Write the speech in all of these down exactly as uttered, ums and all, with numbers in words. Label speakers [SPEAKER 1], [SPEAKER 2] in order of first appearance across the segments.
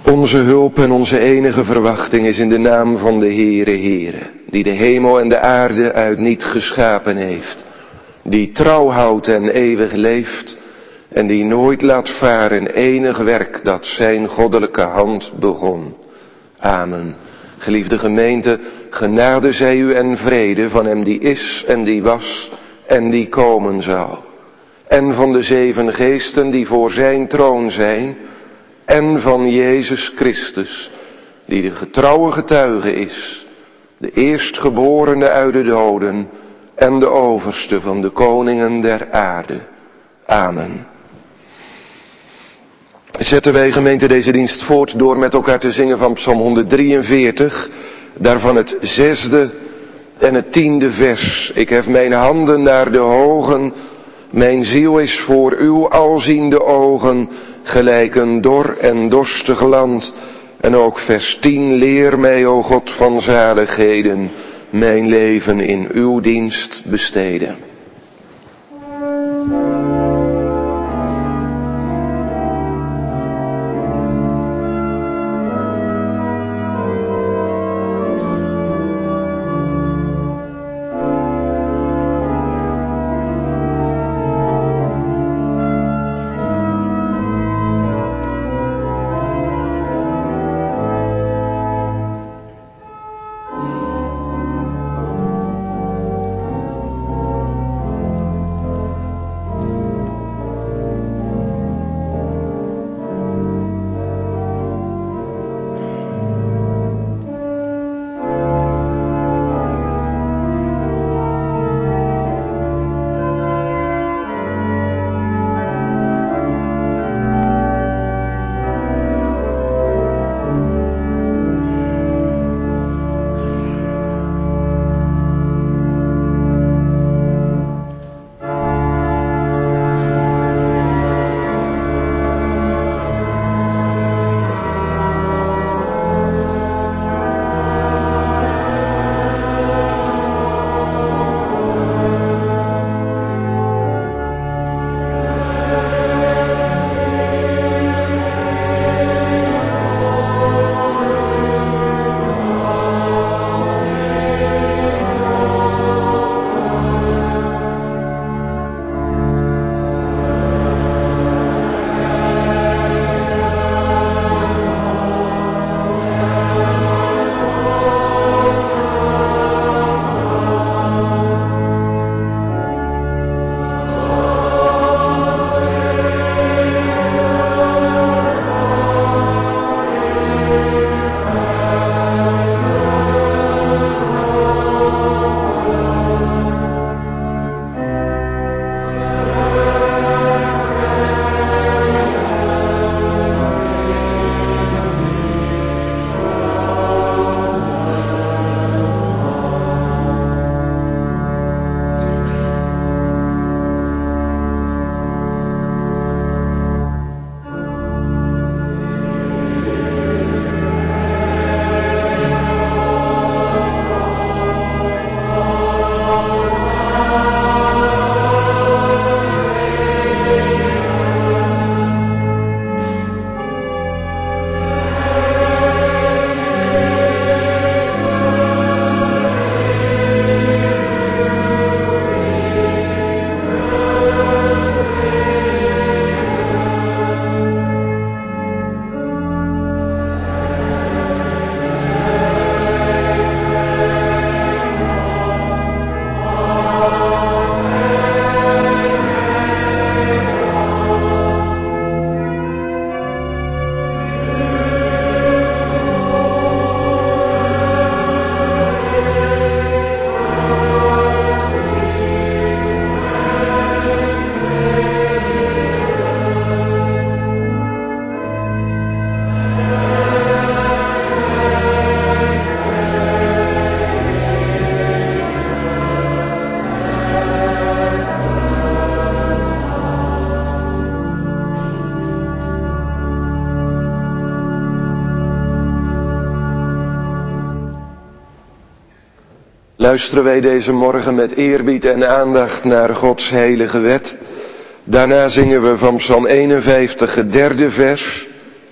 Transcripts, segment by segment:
[SPEAKER 1] Onze hulp en onze enige verwachting is in de naam van de Heere Heere, die de hemel en de aarde uit niet geschapen heeft, die trouw houdt en eeuwig leeft en die nooit laat varen enig werk dat zijn goddelijke hand begon. Amen. Geliefde gemeente, genade zij u en vrede van hem die is en die was en die komen zal. En van de zeven geesten die voor zijn troon zijn. En van Jezus Christus, die de getrouwe getuige is. De eerstgeborene uit de doden en de overste van de koningen der aarde. Amen. Zetten wij gemeente deze dienst voort door met elkaar te zingen van Psalm honderddrieënveertig, daarvan het zesde en het tiende vers. Ik hef mijn handen naar de hogen, mijn ziel is voor uw alziende ogen, gelijk een dor en dorstig land. En ook vers tien, leer mij, o God van zaligheden, mijn leven in uw dienst besteden. Luisteren wij deze morgen met eerbied en aandacht naar Gods heilige wet. Daarna zingen we van Psalm eenenvijftig het derde vers.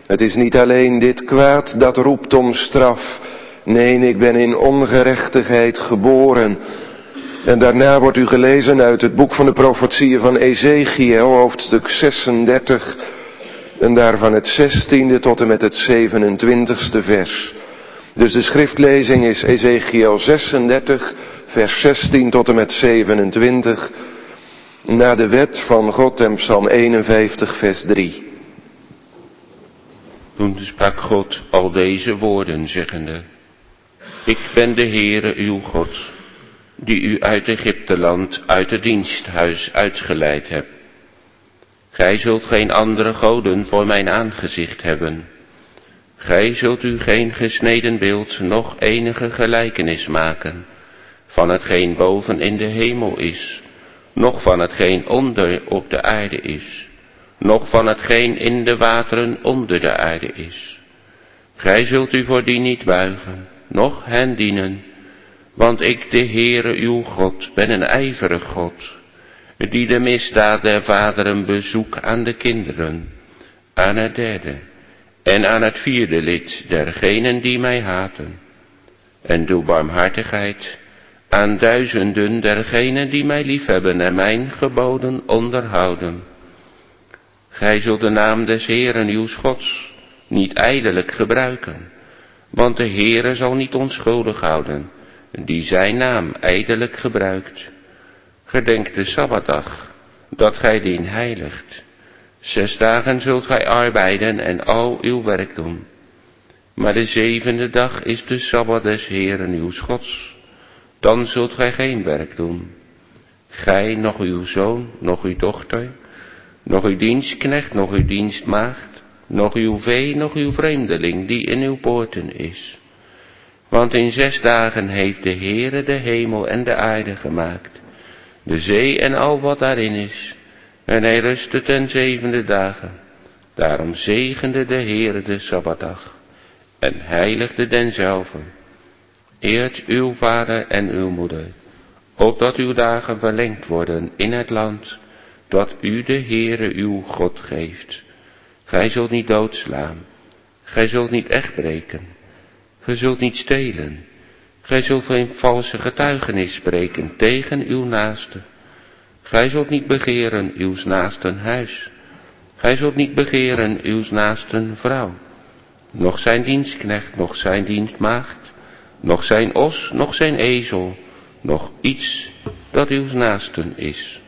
[SPEAKER 1] Het is niet alleen dit kwaad dat roept om straf. Nee, ik ben in ongerechtigheid geboren. En daarna wordt u gelezen uit het boek van de profetieën van Ezechiël, hoofdstuk zesendertig. En daarvan het zestiende tot en met het zevenentwintigste vers. Dus de schriftlezing is Ezechiël zesendertig, vers zestien tot en met zevenentwintig. Na de wet van God en Psalm eenenvijftig, vers drie.
[SPEAKER 2] Toen sprak God al deze woorden, zeggende: Ik ben de Heere uw God, die u uit Egypteland, uit het diensthuis uitgeleid heb. Gij zult geen andere goden voor mijn aangezicht hebben. Gij zult u geen gesneden beeld, noch enige gelijkenis maken, van hetgeen boven in de hemel is, noch van hetgeen onder op de aarde is, noch van hetgeen in de wateren onder de aarde is. Gij zult u voor die niet buigen, noch hen dienen, want ik, de Heere uw God, ben een ijverig God, die de misdaad der vaderen bezoek aan de kinderen, aan het derde en aan het vierde lid dergenen die mij haten, en doe barmhartigheid aan duizenden dergenen die mij liefhebben en mijn geboden onderhouden. Gij zult de naam des Heeren uws Gods niet ijdelijk gebruiken, want de Heere zal niet onschuldig houden die zijn naam ijdelijk gebruikt. Gedenk de Sabbatdag, dat gij dien heiligt. Zes dagen zult gij arbeiden en al uw werk doen. Maar de zevende dag is de Sabbat des Heeren uws Gods. Dan zult gij geen werk doen. Gij, nog uw zoon, nog uw dochter, nog uw dienstknecht, nog uw dienstmaagd, nog uw vee, nog uw vreemdeling die in uw poorten is. Want in zes dagen heeft de Heere de hemel en de aarde gemaakt, de zee en al wat daarin is, en hij rustte ten zevende dagen. Daarom zegende de Heere de Sabbatdag en heiligde denzelve. Eert uw vader en uw moeder, opdat uw dagen verlengd worden in het land dat u de Heere uw God geeft. Gij zult niet doodslaan, gij zult niet echtbreken, gij zult niet stelen, gij zult geen valse getuigenis spreken tegen uw naaste. Gij zult niet begeren uws naasten huis, gij zult niet begeren uws naasten vrouw, noch zijn dienstknecht, noch zijn dienstmaagd, noch zijn os, noch zijn ezel, noch iets dat uws naasten is.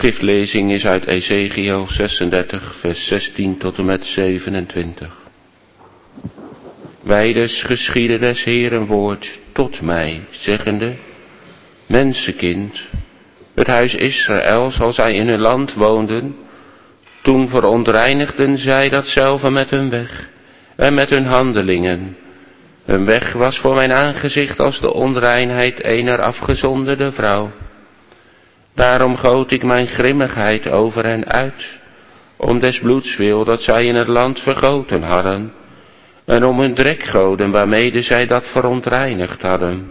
[SPEAKER 2] schriftlezing is uit Ezekiel zesendertig, vers zestien tot en met zevenentwintig. Wijdes geschiedde des Heeren woord tot mij, zeggende: Mensenkind, het huis Israël, zoals zij in hun land woonden, toen verontreinigden zij datzelfde met hun weg en met hun handelingen. Hun weg was voor mijn aangezicht als de onreinheid eener afgezonderde vrouw. Daarom goot ik mijn grimmigheid over hen uit, om des bloeds wil dat zij in het land vergoten hadden, en om hun drekgoden waarmede zij dat verontreinigd hadden.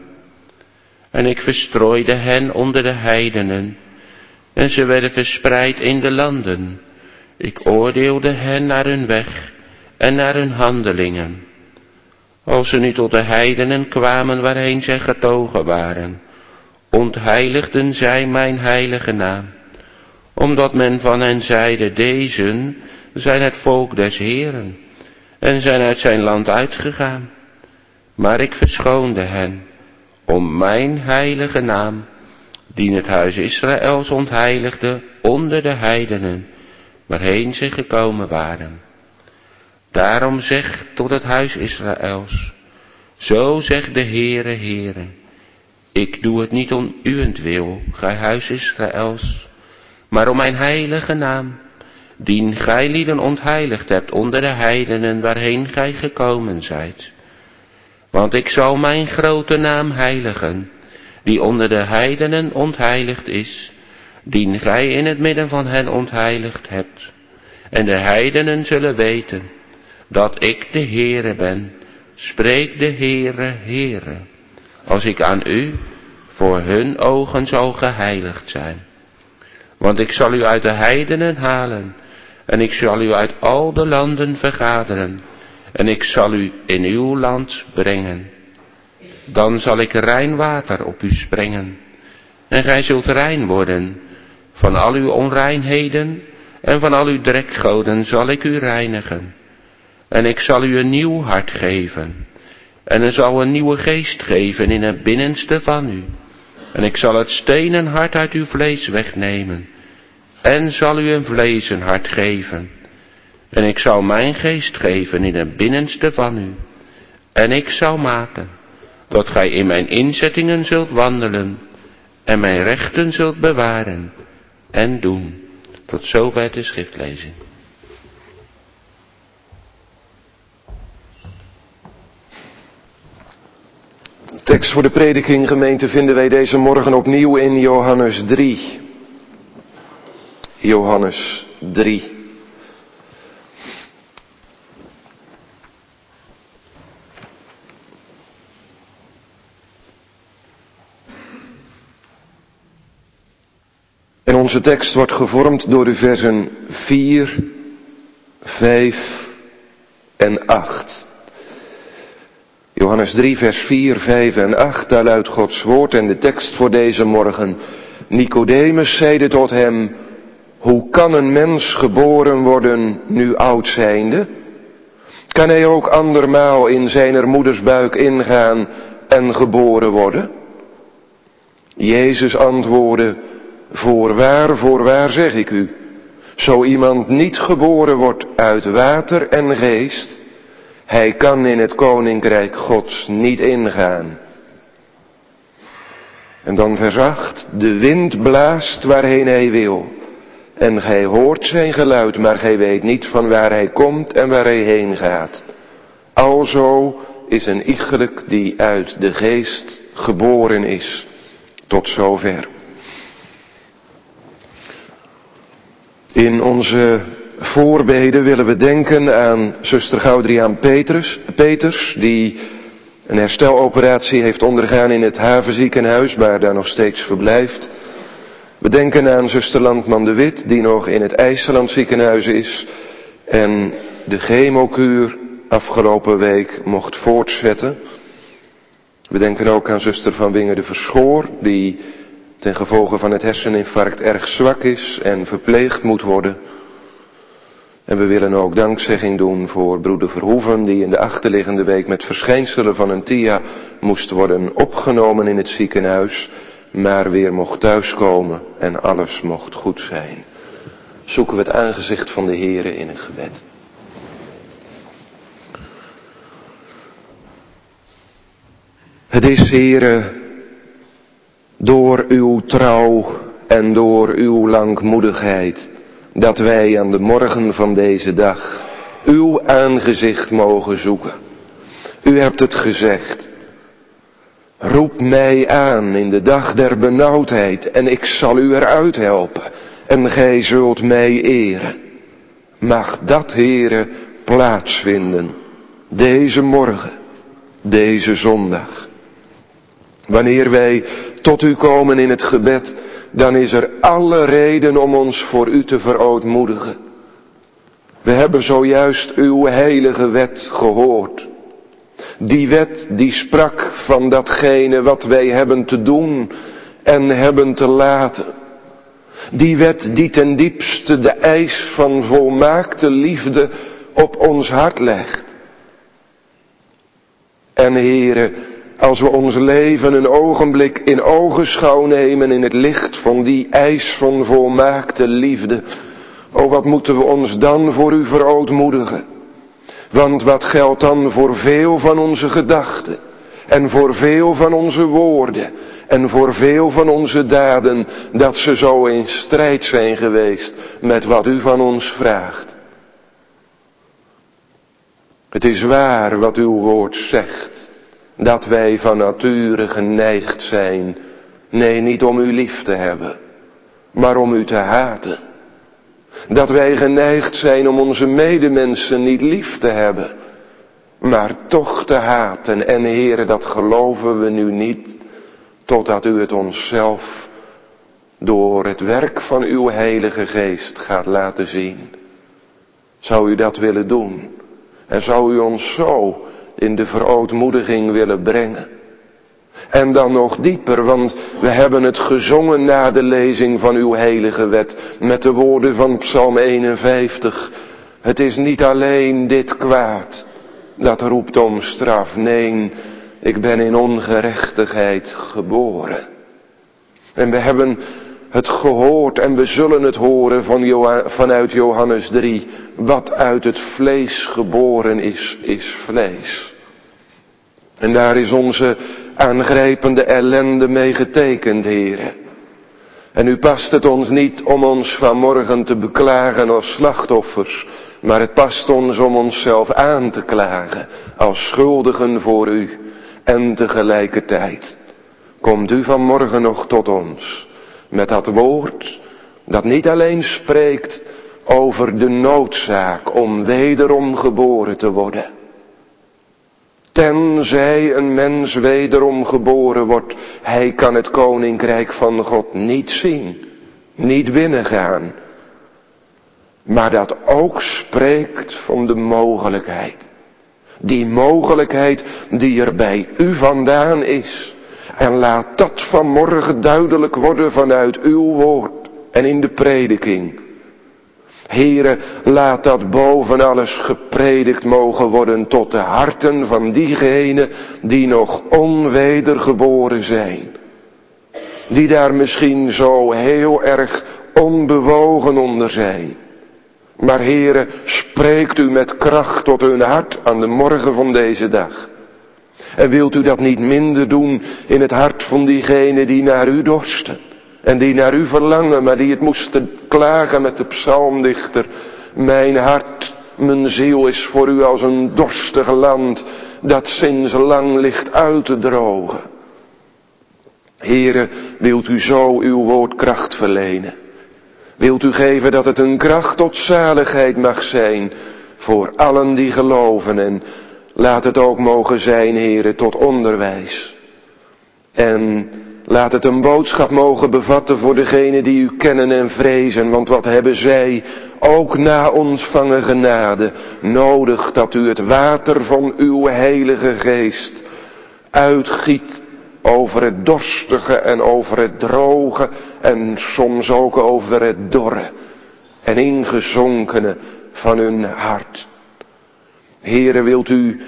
[SPEAKER 2] En ik verstrooide hen onder de heidenen, en ze werden verspreid in de landen. Ik oordeelde hen naar hun weg en naar hun handelingen. Als ze nu tot de heidenen kwamen waarheen zij getogen waren, ontheiligden zij mijn heilige naam, omdat men van hen zeide: Dezen zijn het volk des Heeren en zijn uit zijn land uitgegaan. Maar ik verschoonde hen om mijn heilige naam, die het huis Israëls ontheiligde onder de heidenen waarheen ze gekomen waren. Daarom zeg tot het huis Israëls: Zo zegt de Heere, Heere, ik doe het niet om uwentwil, gij huis Israëls, maar om mijn heilige naam, dien gij lieden ontheiligd hebt onder de heidenen waarheen gij gekomen zijt. Want ik zal mijn grote naam heiligen, die onder de heidenen ontheiligd is, dien gij in het midden van hen ontheiligd hebt. En de heidenen zullen weten dat ik de Heere ben, spreekt de Heere, Heere, als ik aan u voor hun ogen zal geheiligd zijn. Want ik zal u uit de heidenen halen, en ik zal u uit al de landen vergaderen, en ik zal u in uw land brengen. Dan zal ik rein water op u sprengen, en gij zult rein worden. Van al uw onreinheden en van al uw drekgoden zal ik u reinigen. En ik zal u een nieuw hart geven, en er zal een nieuwe geest geven in het binnenste van u. En ik zal het stenen hart uit uw vlees wegnemen, en zal u een vleesen hart geven. En ik zal mijn geest geven in het binnenste van u. En ik zal maken dat gij in mijn inzettingen zult wandelen, en mijn rechten zult bewaren en doen. Tot zover de schriftlezing.
[SPEAKER 1] Tekst voor de prediking, gemeente, vinden wij deze morgen opnieuw in Johannes drie. Johannes drie. En onze tekst wordt gevormd door de versen vier, vijf en acht. Johannes drie, vers vier, vijf en acht, daar luidt Gods woord en de tekst voor deze morgen. Nicodemus zeide tot hem: Hoe kan een mens geboren worden nu oud zijnde? Kan hij ook andermaal in zijner moeders buik ingaan en geboren worden? Jezus antwoordde: Voorwaar, voorwaar zeg ik u, zo iemand niet geboren wordt uit water en geest, hij kan in het koninkrijk Gods niet ingaan. En dan vers acht, de wind blaast waarheen hij wil, en gij hoort zijn geluid, maar gij weet niet van waar hij komt en waar hij heen gaat. Alzo is een iegelijk die uit de geest geboren is. Tot zover. In onze voorbeden willen we denken aan zuster Gaudriaan Peters, Peters, die een hersteloperatie heeft ondergaan in het Havenziekenhuis, maar daar nog steeds verblijft. We denken aan zuster Landman de Wit, die nog in het IJsseland ziekenhuis is en de chemokuur afgelopen week mocht voortzetten. We denken ook aan zuster Van Wingen de Verschoor, die ten gevolge van het herseninfarct erg zwak is en verpleegd moet worden. En we willen ook dankzegging doen voor broeder Verhoeven, die in de achterliggende week met verschijnselen van een T I A moest worden opgenomen in het ziekenhuis, maar weer mocht thuiskomen en alles mocht goed zijn. Zoeken we het aangezicht van de Heere in het gebed. Het is, Heere, door uw trouw en door uw langmoedigheid dat wij aan de morgen van deze dag uw aangezicht mogen zoeken. U hebt het gezegd. Roep mij aan in de dag der benauwdheid en ik zal u eruit helpen en gij zult mij eren. Mag dat, Heere, plaatsvinden deze morgen, deze zondag. Wanneer wij tot u komen in het gebed, dan is er alle reden om ons voor u te verootmoedigen. We hebben zojuist uw heilige wet gehoord. Die wet die sprak van datgene wat wij hebben te doen en hebben te laten. Die wet die ten diepste de eis van volmaakte liefde op ons hart legt. En Heere, als we ons leven een ogenblik in ogenschouw nemen in het licht van die eis van volmaakte liefde, o wat moeten we ons dan voor u verootmoedigen? Want wat geldt dan voor veel van onze gedachten en voor veel van onze woorden en voor veel van onze daden, dat ze zo in strijd zijn geweest met wat u van ons vraagt. Het is waar wat uw woord zegt, dat wij van nature geneigd zijn, nee, niet om u lief te hebben, maar om u te haten. Dat wij geneigd zijn om onze medemensen niet lief te hebben, maar toch te haten. En Heere, dat geloven we nu niet, totdat u het onszelf door het werk van uw Heilige Geest gaat laten zien. Zou u dat willen doen? En zou u ons zo in de verootmoediging willen brengen? En dan nog dieper, want we hebben het gezongen na de lezing van uw heilige wet, met de woorden van Psalm eenenvijftig. Het is niet alleen dit kwaad, dat roept om straf. Nee, ik ben in ongerechtigheid geboren. En we hebben het gehoord en we zullen het horen van Joha- vanuit Johannes drie. Wat uit het vlees geboren is, is vlees. En daar is onze aangrijpende ellende mee getekend, Heere. En u past het ons niet om ons vanmorgen te beklagen als slachtoffers, maar het past ons om onszelf aan te klagen als schuldigen voor u. En tegelijkertijd komt u vanmorgen nog tot ons met dat woord dat niet alleen spreekt over de noodzaak om wederom geboren te worden. Tenzij een mens wederom geboren wordt, hij kan het koninkrijk van God niet zien, niet binnengaan. Maar dat ook spreekt van de mogelijkheid. Die mogelijkheid die er bij u vandaan is. En laat dat vanmorgen duidelijk worden vanuit uw woord en in de prediking. Heere, laat dat boven alles gepredikt mogen worden tot de harten van diegenen die nog onwedergeboren zijn. Die daar misschien zo heel erg onbewogen onder zijn. Maar Heere, spreekt u met kracht tot hun hart aan de morgen van deze dag. En wilt u dat niet minder doen in het hart van diegenen die naar u dorsten. En die naar u verlangen, maar die het moesten klagen met de psalmdichter. Mijn hart, mijn ziel is voor u als een dorstig land dat sinds lang ligt uit te drogen. Heere, wilt u zo uw woord kracht verlenen? Wilt u geven dat het een kracht tot zaligheid mag zijn voor allen die geloven? En laat het ook mogen zijn, Heere, tot onderwijs. En laat het een boodschap mogen bevatten voor degenen die u kennen en vrezen. Want wat hebben zij, ook na ontvangen genade, nodig dat u het water van uw heilige geest uitgiet over het dorstige en over het droge en soms ook over het dorre en ingezonkene van hun hart. Heere, wilt u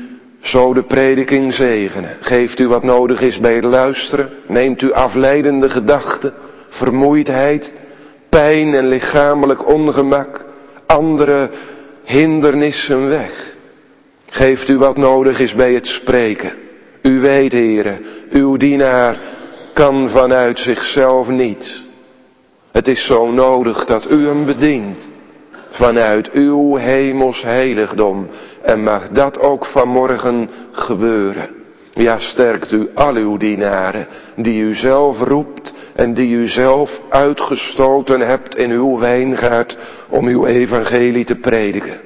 [SPEAKER 1] Zo de prediking zegenen. Geeft u wat nodig is bij het luisteren. Neemt u afleidende gedachten, vermoeidheid, pijn en lichamelijk ongemak, andere hindernissen weg. Geeft u wat nodig is bij het spreken. U weet, Heere, uw dienaar kan vanuit zichzelf niet. Het is zo nodig dat u hem bedient. Vanuit uw hemels heiligdom. En mag dat ook vanmorgen gebeuren. Ja, sterkt u al uw dienaren, die u zelf roept en die u zelf uitgestoten hebt in uw wijngaard om uw evangelie te prediken.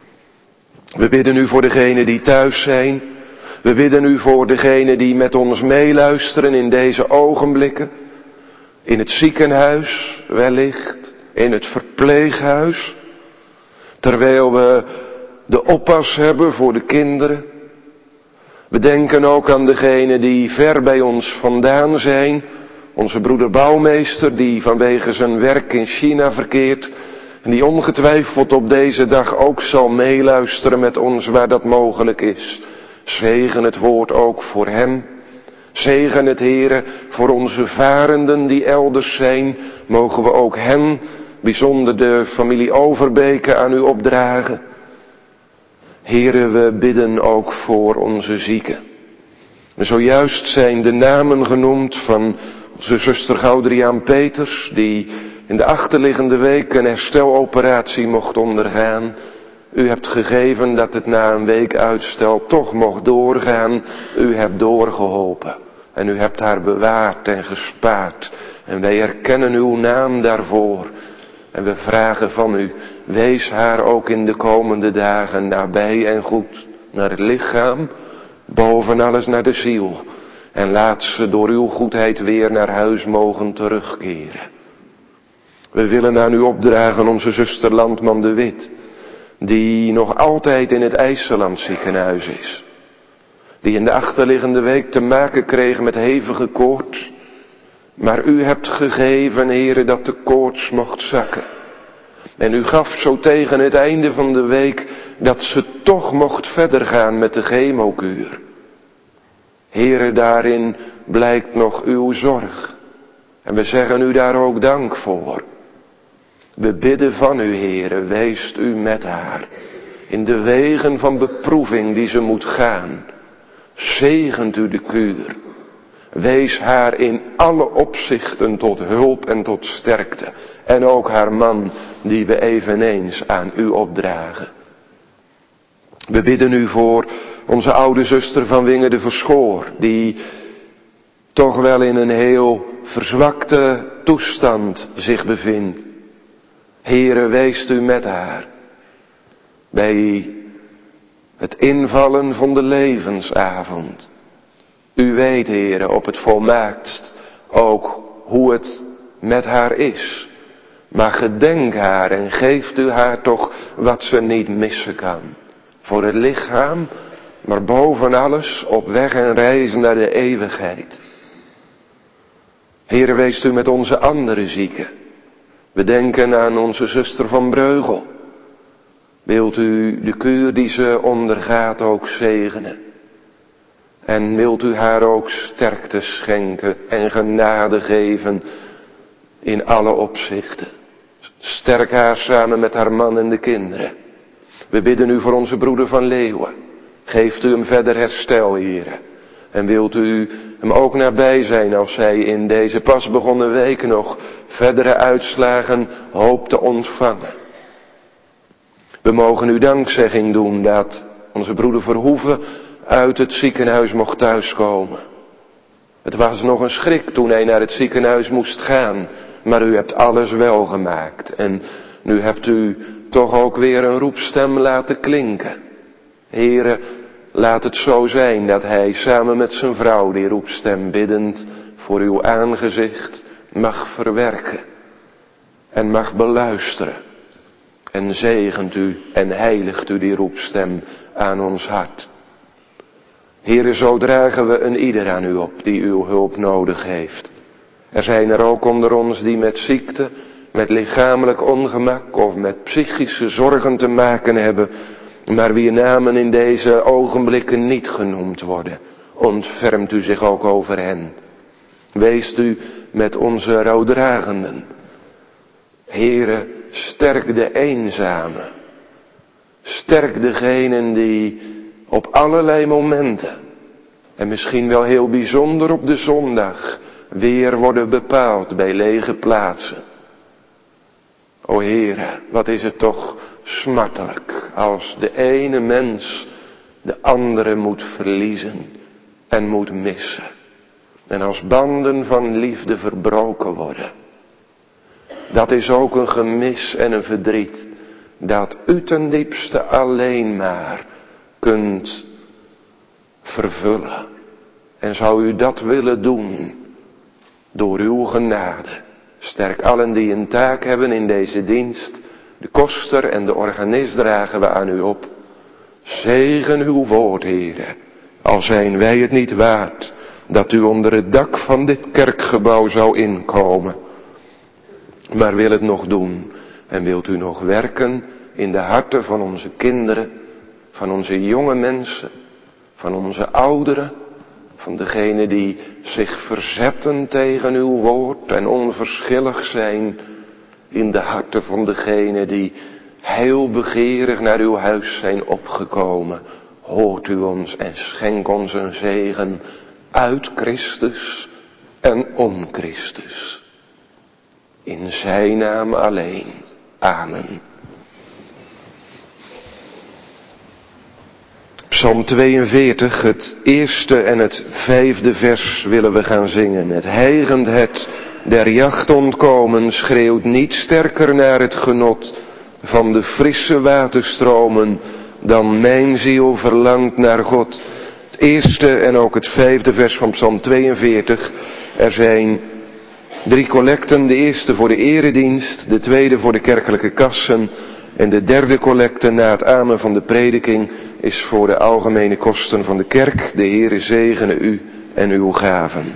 [SPEAKER 1] We bidden u voor degenen die thuis zijn. We bidden u voor degenen die met ons meeluisteren in deze ogenblikken. In het ziekenhuis wellicht, in het verpleeghuis. Terwijl we de oppas hebben voor de kinderen. We denken ook aan degenen die ver bij ons vandaan zijn. Onze broeder bouwmeester die vanwege zijn werk in China verkeert. En die ongetwijfeld op deze dag ook zal meeluisteren met ons waar dat mogelijk is. Zegen het woord ook voor hem. Zegen het, Heere, voor onze varenden die elders zijn. Mogen we ook hen, bijzonder de familie Overbeke, aan u opdragen. Heere, we bidden ook voor onze zieken. En zojuist zijn de namen genoemd van onze zuster Gaudriaan Peters, die in de achterliggende week een hersteloperatie mocht ondergaan. U hebt gegeven dat het na een week uitstel toch mocht doorgaan. U hebt doorgeholpen. En u hebt haar bewaard en gespaard. En wij erkennen uw naam daarvoor. En we vragen van u, wees haar ook in de komende dagen nabij en goed. Naar het lichaam, boven alles naar de ziel. En laat ze door uw goedheid weer naar huis mogen terugkeren. We willen aan u opdragen onze zuster Landman de Wit, die nog altijd in het IJsseland ziekenhuis is. Die in de achterliggende week te maken kreeg met hevige koorts. Maar u hebt gegeven, Heere, dat de koorts mocht zakken. En u gaf zo tegen het einde van de week dat ze toch mocht verder gaan met de chemokuur. Heere, daarin blijkt nog uw zorg. En we zeggen u daar ook dank voor. We bidden van u, Heere, weest u met haar. In de wegen van beproeving die ze moet gaan. Zegent u de kuur. Wees haar in alle opzichten tot hulp en tot sterkte. En ook haar man, die we eveneens aan u opdragen. We bidden u voor onze oude zuster van Wingen de Verschoor, die toch wel in een heel verzwakte toestand zich bevindt. Heere, weest u met haar. Bij het invallen van de levensavond. U weet, Heere, op het volmaaktst ook hoe het met haar is. Maar gedenk haar en geeft u haar toch wat ze niet missen kan. Voor het lichaam, maar boven alles op weg en reis naar de eeuwigheid. Heere, weest u met onze andere zieken. We denken aan onze zuster van Breugel. Wilt u de kuur die ze ondergaat ook zegenen. En wilt u haar ook sterkte schenken en genade geven in alle opzichten. Sterk haar samen met haar man en de kinderen. We bidden u voor onze broeder van Leeuwen. Geeft u hem verder herstel, Heere. En wilt u hem ook nabij zijn als hij in deze pas begonnen week nog verdere uitslagen hoopt te ontvangen. We mogen u dankzegging doen dat onze broeder Verhoeven uit het ziekenhuis mocht thuiskomen. Het was nog een schrik toen hij naar het ziekenhuis moest gaan, maar u hebt alles wel gemaakt. En nu hebt u toch ook weer een roepstem laten klinken. Heere, laat het zo zijn dat hij samen met zijn vrouw die roepstem biddend voor uw aangezicht mag verwerken en mag beluisteren. En zegent u en heiligt u die roepstem aan ons hart. Heere, zo dragen we een ieder aan u op die uw hulp nodig heeft. Er zijn er ook onder ons die met ziekte, met lichamelijk ongemak of met psychische zorgen te maken hebben. Maar wie namen in deze ogenblikken niet genoemd worden, ontfermt u zich ook over hen. Weest u met onze rouwdragenden. Heere, sterk de eenzamen. Sterk degenen die op allerlei momenten, en misschien wel heel bijzonder op de zondag, weer worden bepaald bij lege plaatsen. O Heere, wat is het toch smartelijk als de ene mens de andere moet verliezen en moet missen. En als banden van liefde verbroken worden. Dat is ook een gemis en een verdriet dat u ten diepste alleen maar kunt vervullen. En zou u dat willen doen door uw genade. Sterk allen die een taak hebben in deze dienst. De koster en de organist dragen we aan u op. Zegen uw woord, Heere. Al zijn wij het niet waard dat u onder het dak van dit kerkgebouw zou inkomen. Maar wil het nog doen en wilt u nog werken in de harten van onze kinderen, van onze jonge mensen, van onze ouderen, van degenen die zich verzetten tegen uw woord en onverschillig zijn, in de harten van degenen die heel begeerig naar uw huis zijn opgekomen. Hoort u ons en schenk ons een zegen uit Christus en om Christus. In zijn naam alleen. Amen. Psalm tweeënveertig, het eerste en het vijfde vers willen we gaan zingen. Het hijgend het der jacht ontkomen schreeuwt niet sterker naar het genot van de frisse waterstromen dan mijn ziel verlangt naar God. Het eerste en ook het vijfde vers van Psalm tweeënveertig. Er zijn drie collecten, de eerste voor de eredienst, de tweede voor de kerkelijke kassen en de derde collecte na het amen van de prediking is voor de algemene kosten van de kerk. De Heere zegene u en uw gaven.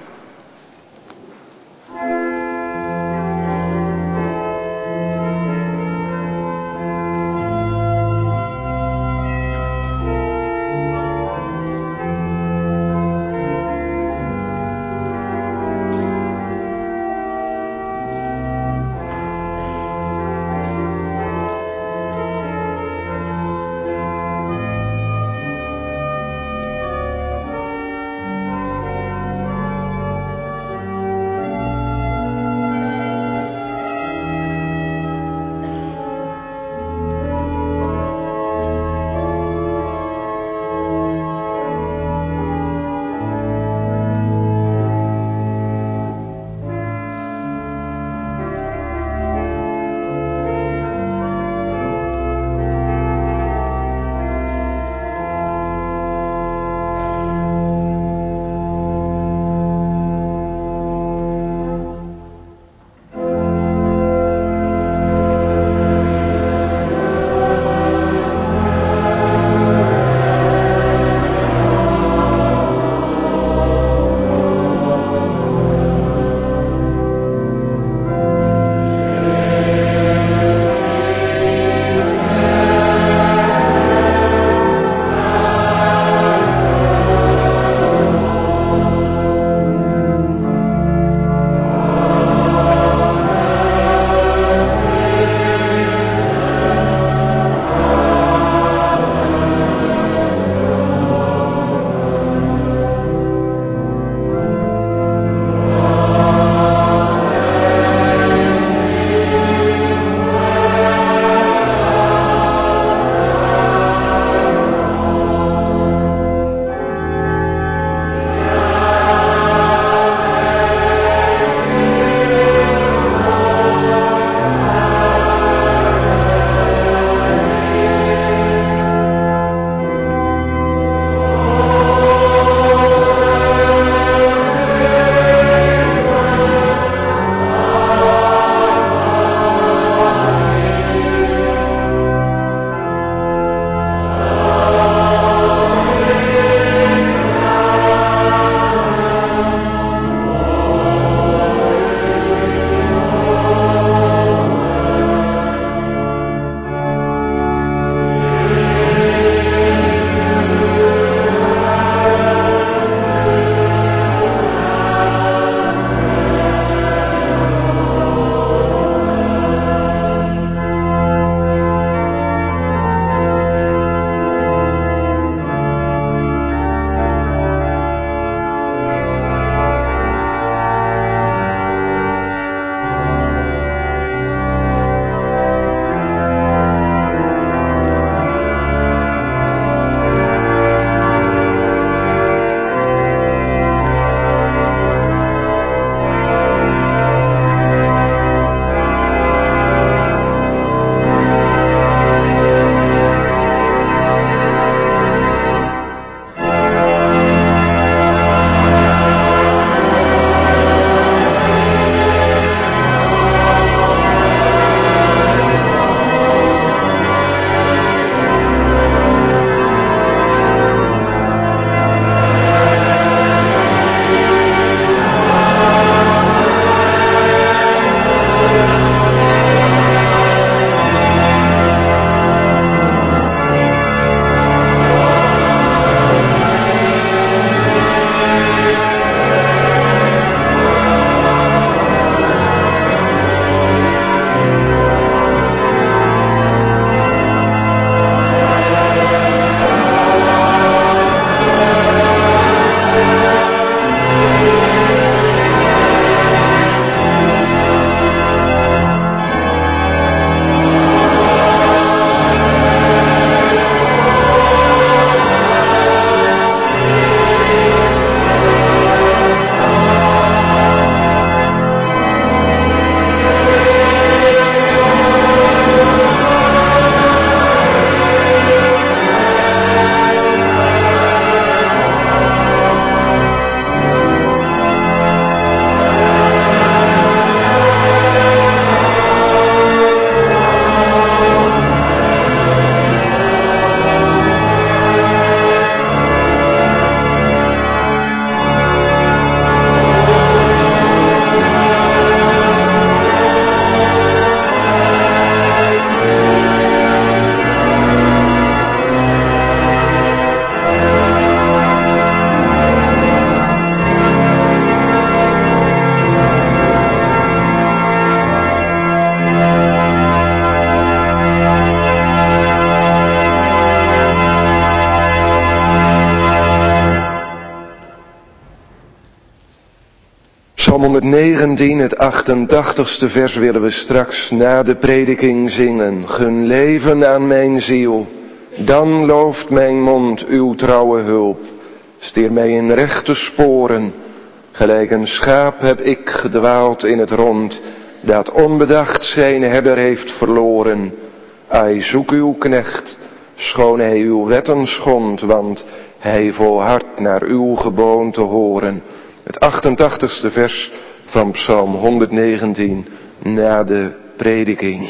[SPEAKER 1] honderdnegentien, het achtentachtigste vers willen we straks na de prediking zingen. Gun leven aan mijn ziel, dan looft mijn mond uw trouwe hulp. Steer mij in rechte sporen, gelijk een schaap heb ik gedwaald in het rond, dat onbedacht zijn herder heeft verloren. Ai, zoek uw knecht, schoon hij uw wetten schond, want hij volhardt naar uw geboon te horen. Het achtentachtigste vers van Psalm honderdnegentien na de prediking.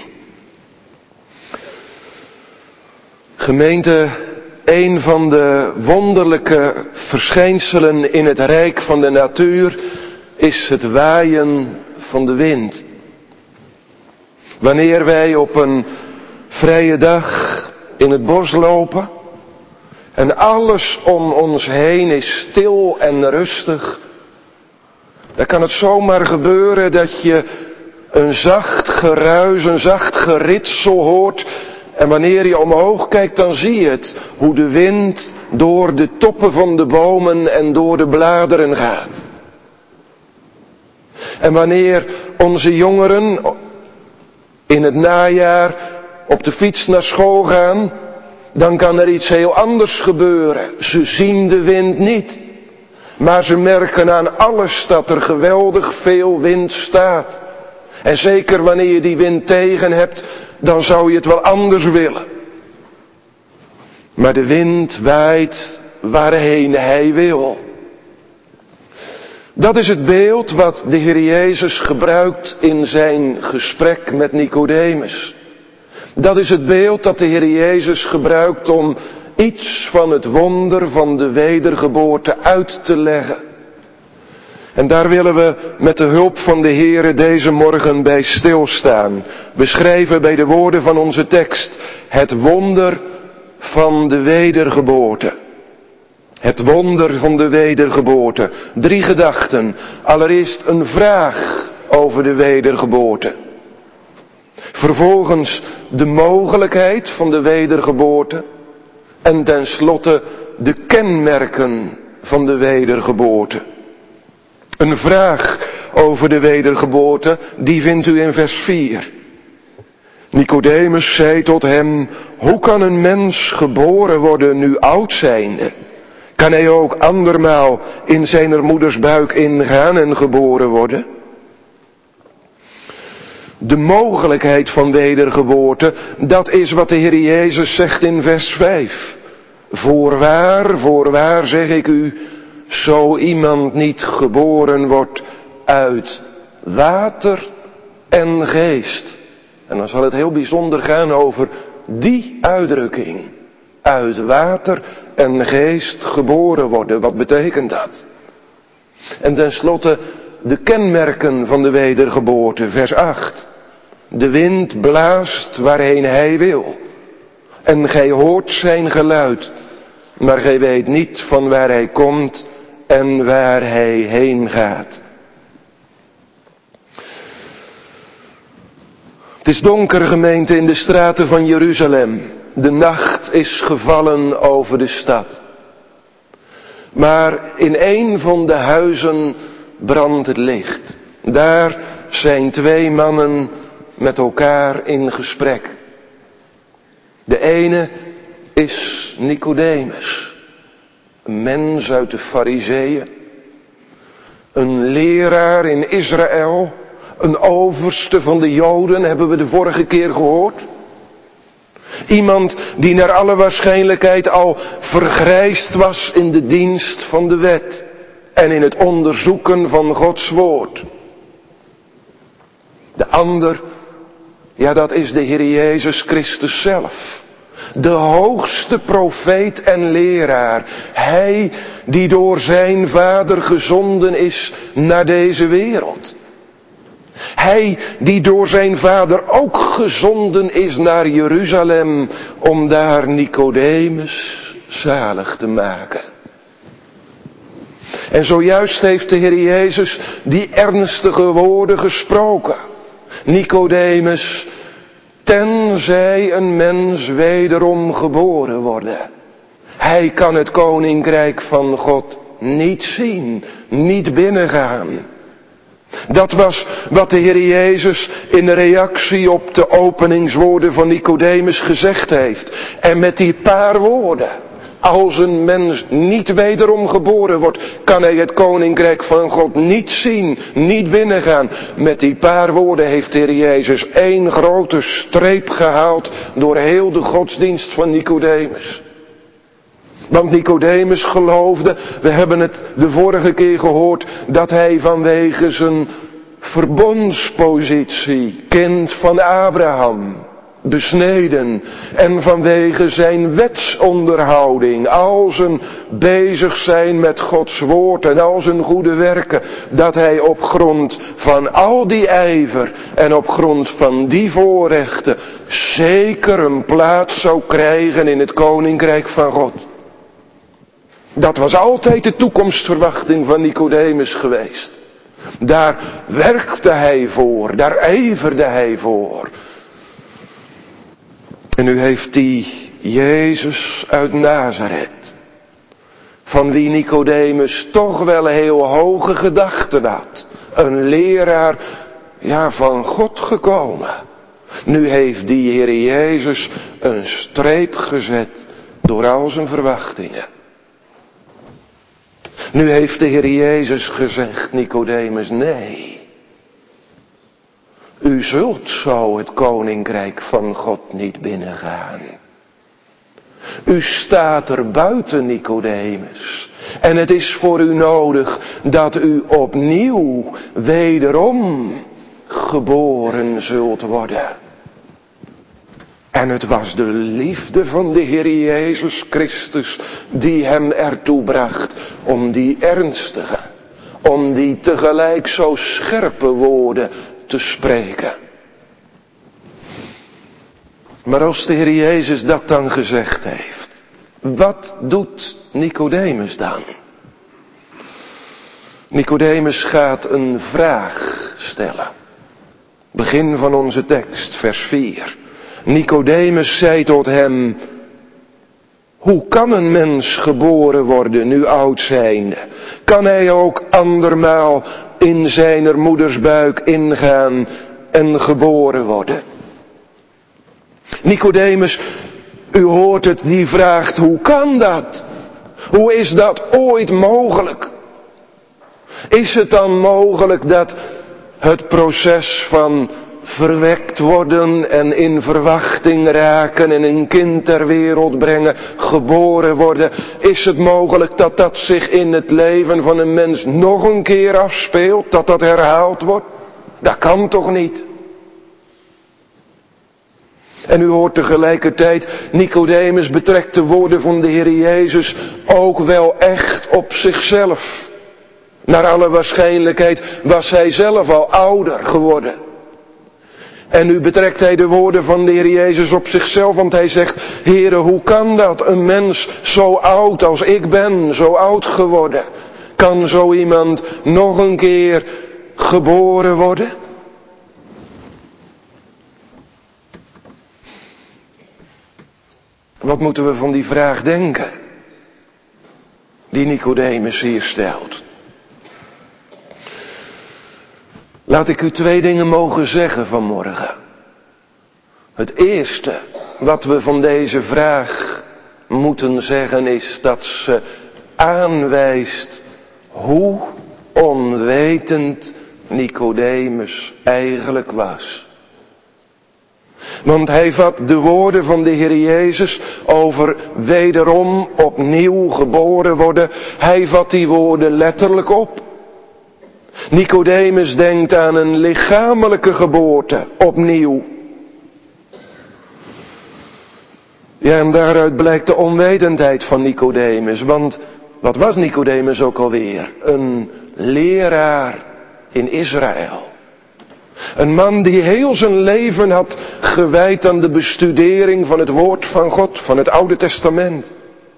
[SPEAKER 1] Gemeente, een van de wonderlijke verschijnselen in het rijk van de natuur is het waaien van de wind. Wanneer wij op een vrije dag in het bos lopen en alles om ons heen is stil en rustig, dan kan het zomaar gebeuren dat je een zacht geruis, een zacht geritsel hoort. En wanneer je omhoog kijkt, dan zie je het, hoe de wind door de toppen van de bomen en door de bladeren gaat. En wanneer onze jongeren in het najaar op de fiets naar school gaan, dan kan er iets heel anders gebeuren. Ze zien de wind niet, maar ze merken aan alles dat er geweldig veel wind staat. En zeker wanneer je die wind tegen hebt, dan zou je het wel anders willen. Maar de wind waait waarheen hij wil. Dat is het beeld wat de Heer Jezus gebruikt in zijn gesprek met Nicodemus. Dat is het beeld dat de Heer Jezus gebruikt om iets van het wonder van de wedergeboorte uit te leggen. En daar willen we met de hulp van de Heere deze morgen bij stilstaan. We schrijven bij de woorden van onze tekst het wonder van de wedergeboorte. Het wonder van de wedergeboorte. Drie gedachten. Allereerst een vraag over de wedergeboorte. Vervolgens de mogelijkheid van de wedergeboorte. En tenslotte de kenmerken van de wedergeboorte. Een vraag over de wedergeboorte, die vindt u in vers vier. Nicodemus zei tot hem, hoe kan een mens geboren worden nu oud zijnde? Kan hij ook andermaal in zijner moeders buik ingaan en geboren worden? De mogelijkheid van wedergeboorte, dat is wat de Heer Jezus zegt in vers vijf. Voorwaar, voorwaar zeg ik u, zo iemand niet geboren wordt uit water en geest. En dan zal het heel bijzonder gaan over die uitdrukking. Uit water en geest geboren worden. Wat betekent dat? En tenslotte de kenmerken van de wedergeboorte, vers acht. De wind blaast waarheen hij wil. En gij hoort zijn geluid. Maar gij weet niet van waar hij komt en waar hij heen gaat. Het is donker, gemeente, in de straten van Jeruzalem. De nacht is gevallen over de stad. Maar in een van de huizen brandt het licht. Daar zijn twee mannen met elkaar in gesprek. De ene is Nicodemus. Een mens uit de Farizeeën. Een leraar in Israël. Een overste van de Joden, hebben we de vorige keer gehoord. Iemand die naar alle waarschijnlijkheid al vergrijsd was in de dienst van de wet. En in het onderzoeken van Gods woord. De ander, ja, dat is de Heer Jezus Christus zelf. De hoogste profeet en leraar. Hij die door zijn Vader gezonden is naar deze wereld. Hij die door zijn Vader ook gezonden is naar Jeruzalem om daar Nicodemus zalig te maken. En zojuist heeft de Heer Jezus die ernstige woorden gesproken. Nicodemus, tenzij een mens wederom geboren worden. Hij kan het koninkrijk van God niet zien, niet binnengaan. Dat was wat de Heer Jezus in reactie op de openingswoorden van Nicodemus gezegd heeft. En met die paar woorden, als een mens niet wederom geboren wordt, kan hij het koninkrijk van God niet zien, niet binnengaan. Met die paar woorden heeft de Heer Jezus één grote streep gehaald door heel de godsdienst van Nicodemus. Want Nicodemus geloofde, we hebben het de vorige keer gehoord, dat hij vanwege zijn verbondspositie, kind van Abraham, besneden, en vanwege zijn wetsonderhouding, al zijn bezig zijn met Gods woord en al zijn goede werken, dat hij op grond van al die ijver en op grond van die voorrechten zeker een plaats zou krijgen in het koninkrijk van God. Dat was altijd de toekomstverwachting van Nicodemus geweest. Daar werkte hij voor, daar ijverde hij voor. En nu heeft die Jezus uit Nazareth, van wie Nicodemus toch wel heel hoge gedachten had, een leraar, ja, van God gekomen. Nu heeft die Heer Jezus een streep gezet door al zijn verwachtingen. Nu heeft de Heer Jezus gezegd, Nicodemus, nee. U zult zo het koninkrijk van God niet binnengaan. U staat er buiten, Nicodemus. En het is voor u nodig dat u opnieuw wederom geboren zult worden. En het was de liefde van de Heer Jezus Christus die hem ertoe bracht om die ernstige, om die tegelijk zo scherpe woorden te spreken. Maar als de Heer Jezus dat dan gezegd heeft, wat doet Nicodemus dan? Nicodemus gaat een vraag stellen. Begin van onze tekst, vers vier. Nicodemus zei tot hem, hoe kan een mens geboren worden nu oud zijnde? Kan hij ook andermaal in zijner moeders buik ingaan en geboren worden? Nicodemus, u hoort het, die vraagt, hoe kan dat? Hoe is dat ooit mogelijk? Is het dan mogelijk dat het proces van verwekt worden en in verwachting raken en een kind ter wereld brengen, geboren worden, is het mogelijk dat dat zich in het leven van een mens nog een keer afspeelt, dat dat herhaald wordt? Dat kan toch niet? En u hoort tegelijkertijd, Nicodemus betrekt de woorden van de Heer Jezus ook wel echt op zichzelf. Naar alle waarschijnlijkheid was hij zelf al ouder geworden. En nu betrekt hij de woorden van de Heer Jezus op zichzelf, want hij zegt, Heere, hoe kan dat? Een mens zo oud als ik ben, zo oud geworden, kan zo iemand nog een keer geboren worden? Wat moeten we van die vraag denken, die Nicodemus hier stelt? Laat ik u twee dingen mogen zeggen vanmorgen. Het eerste wat we van deze vraag moeten zeggen is dat ze aanwijst hoe onwetend Nicodemus eigenlijk was. Want hij vat de woorden van de Heer Jezus over wederom opnieuw geboren worden, hij vat die woorden letterlijk op. Nicodemus denkt aan een lichamelijke geboorte, opnieuw. Ja, en daaruit blijkt de onwetendheid van Nicodemus, want wat was Nicodemus ook alweer? Een leraar in Israël. Een man die heel zijn leven had gewijd aan de bestudering van het woord van God, van het Oude Testament.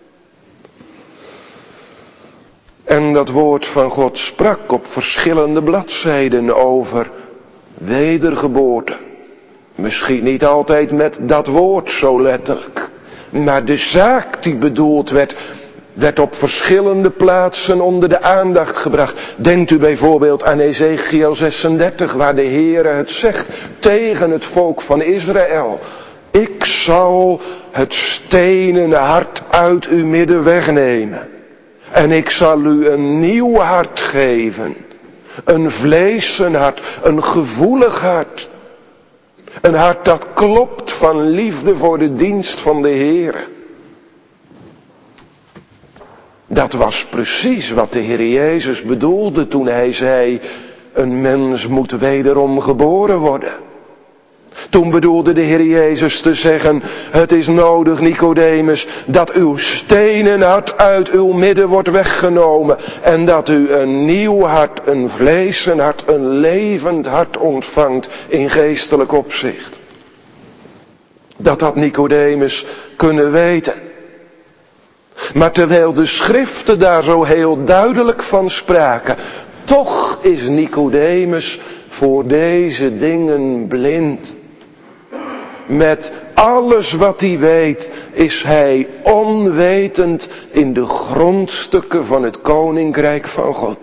[SPEAKER 1] En dat woord van God sprak op verschillende bladzijden over wedergeboorte. Misschien niet altijd met dat woord zo letterlijk. Maar de zaak die bedoeld werd, werd op verschillende plaatsen onder de aandacht gebracht. Denkt u bijvoorbeeld aan Ezekiel zesendertig, waar de Heere het zegt tegen het volk van Israël. Ik zal het stenen hart uit uw midden wegnemen. En ik zal u een nieuw hart geven. Een vleesen hart, een gevoelig hart. Een hart dat klopt van liefde voor de dienst van de Heere. Dat was precies wat de Heer Jezus bedoelde toen hij zei, een mens moet wederom geboren worden. Toen bedoelde de Heer Jezus te zeggen, het is nodig, Nicodemus, dat uw stenen hart uit uw midden wordt weggenomen. En dat u een nieuw hart, een vleesen hart, een levend hart ontvangt in geestelijk opzicht. Dat had Nicodemus kunnen weten. Maar terwijl de schriften daar zo heel duidelijk van spraken, toch is Nicodemus voor deze dingen blind. Met alles wat hij weet is hij onwetend in de grondstukken van het koninkrijk van God.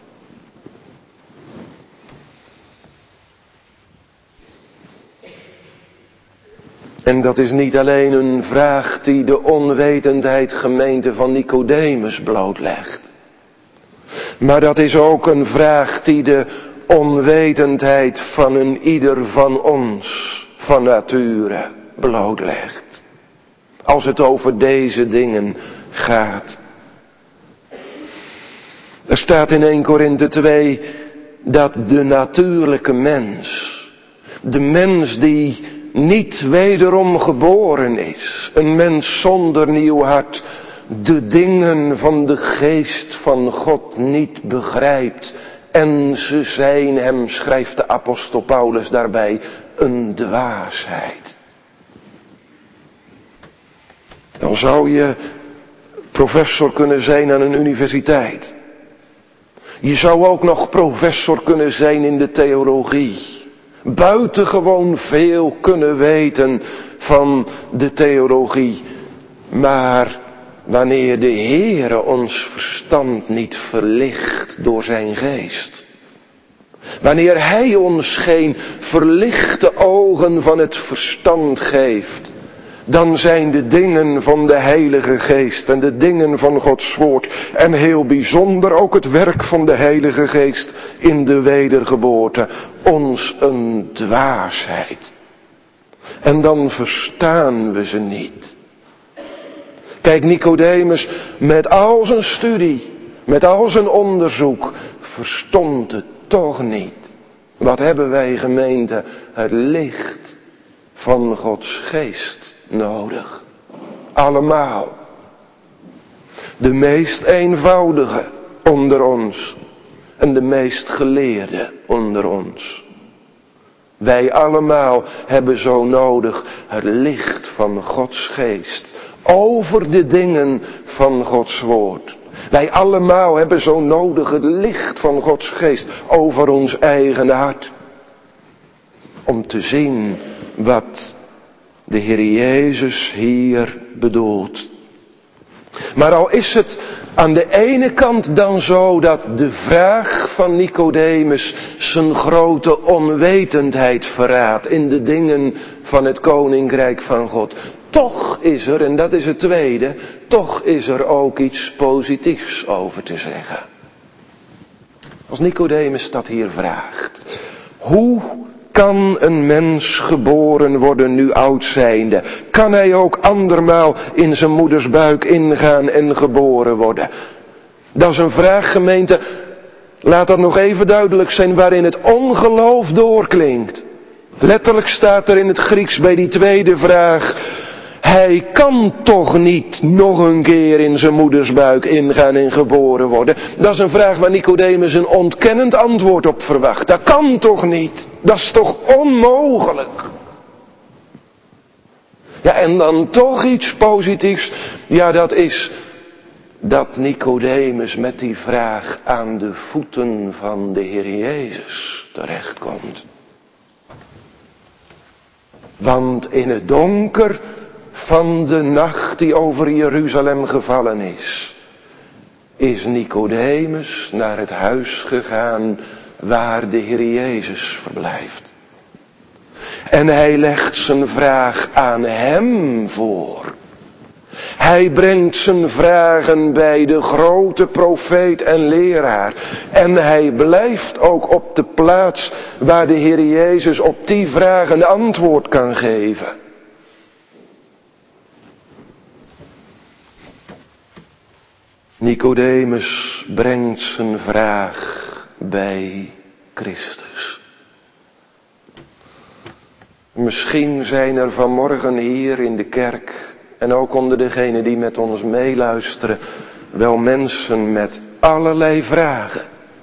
[SPEAKER 1] En dat is niet alleen een vraag die de onwetendheid gemeente van Nicodemus blootlegt. Maar dat is ook een vraag die de onwetendheid van een ieder van ons van nature blootlegt. Als het over deze dingen gaat. Er staat in eerste Korinthe twee dat de natuurlijke mens, de mens die niet wederom geboren is, een mens zonder nieuw hart, de dingen van de geest van God niet begrijpt. En ze zijn hem, schrijft de apostel Paulus daarbij, een dwaasheid. Dan zou je professor kunnen zijn aan een universiteit. Je zou ook nog professor kunnen zijn in de theologie. Buitengewoon veel kunnen weten van de theologie. Maar wanneer de Heere ons verstand niet verlicht door zijn geest. Wanneer hij ons geen verlichte ogen van het verstand geeft. Dan zijn de dingen van de Heilige Geest en de dingen van Gods woord. En heel bijzonder ook het werk van de Heilige Geest in de wedergeboorte. Ons een dwaasheid. En dan verstaan we ze niet. Kijk, Nicodemus met al zijn studie, met al zijn onderzoek, verstond het toch niet. Wat hebben wij gemeente? Het licht van Gods geest nodig. Allemaal. De meest eenvoudige onder ons en de meest geleerde onder ons. Wij allemaal hebben zo nodig het licht van Gods geest over de dingen van Gods woord. Wij allemaal hebben zo nodig het licht van Gods geest over ons eigen hart. Om te zien wat de Heer Jezus hier bedoelt. Maar al is het aan de ene kant dan zo dat de vraag van Nicodemus zijn grote onwetendheid verraadt in de dingen van het koninkrijk van God. Toch is er, en dat is het tweede, toch is er ook iets positiefs over te zeggen. Als Nicodemus dat hier vraagt. Hoe kan een mens geboren worden nu oud zijnde? Kan hij ook andermaal in zijn moeders buik ingaan en geboren worden? Dat is een vraag, gemeente, laat dat nog even duidelijk zijn, waarin het ongeloof doorklinkt. Letterlijk staat er in het Grieks bij die tweede vraag, hij kan toch niet nog een keer in zijn moeders buik ingaan en geboren worden? Dat is een vraag waar Nicodemus een ontkennend antwoord op verwacht. Dat kan toch niet? Dat is toch onmogelijk? Ja, en dan toch iets positiefs. Ja, dat is dat Nicodemus met die vraag aan de voeten van de Heer Jezus terechtkomt. Want in het donker van de nacht die over Jeruzalem gevallen is, is Nicodemus naar het huis gegaan waar de Heer Jezus verblijft. En hij legt zijn vraag aan hem voor. Hij brengt zijn vragen bij de grote profeet en leraar. En hij blijft ook op de plaats waar de Heer Jezus op die vragen antwoord kan geven. Nicodemus brengt zijn vraag bij Christus. Misschien zijn er vanmorgen hier in de kerk en ook onder degenen die met ons meeluisteren wel mensen met allerlei vragen.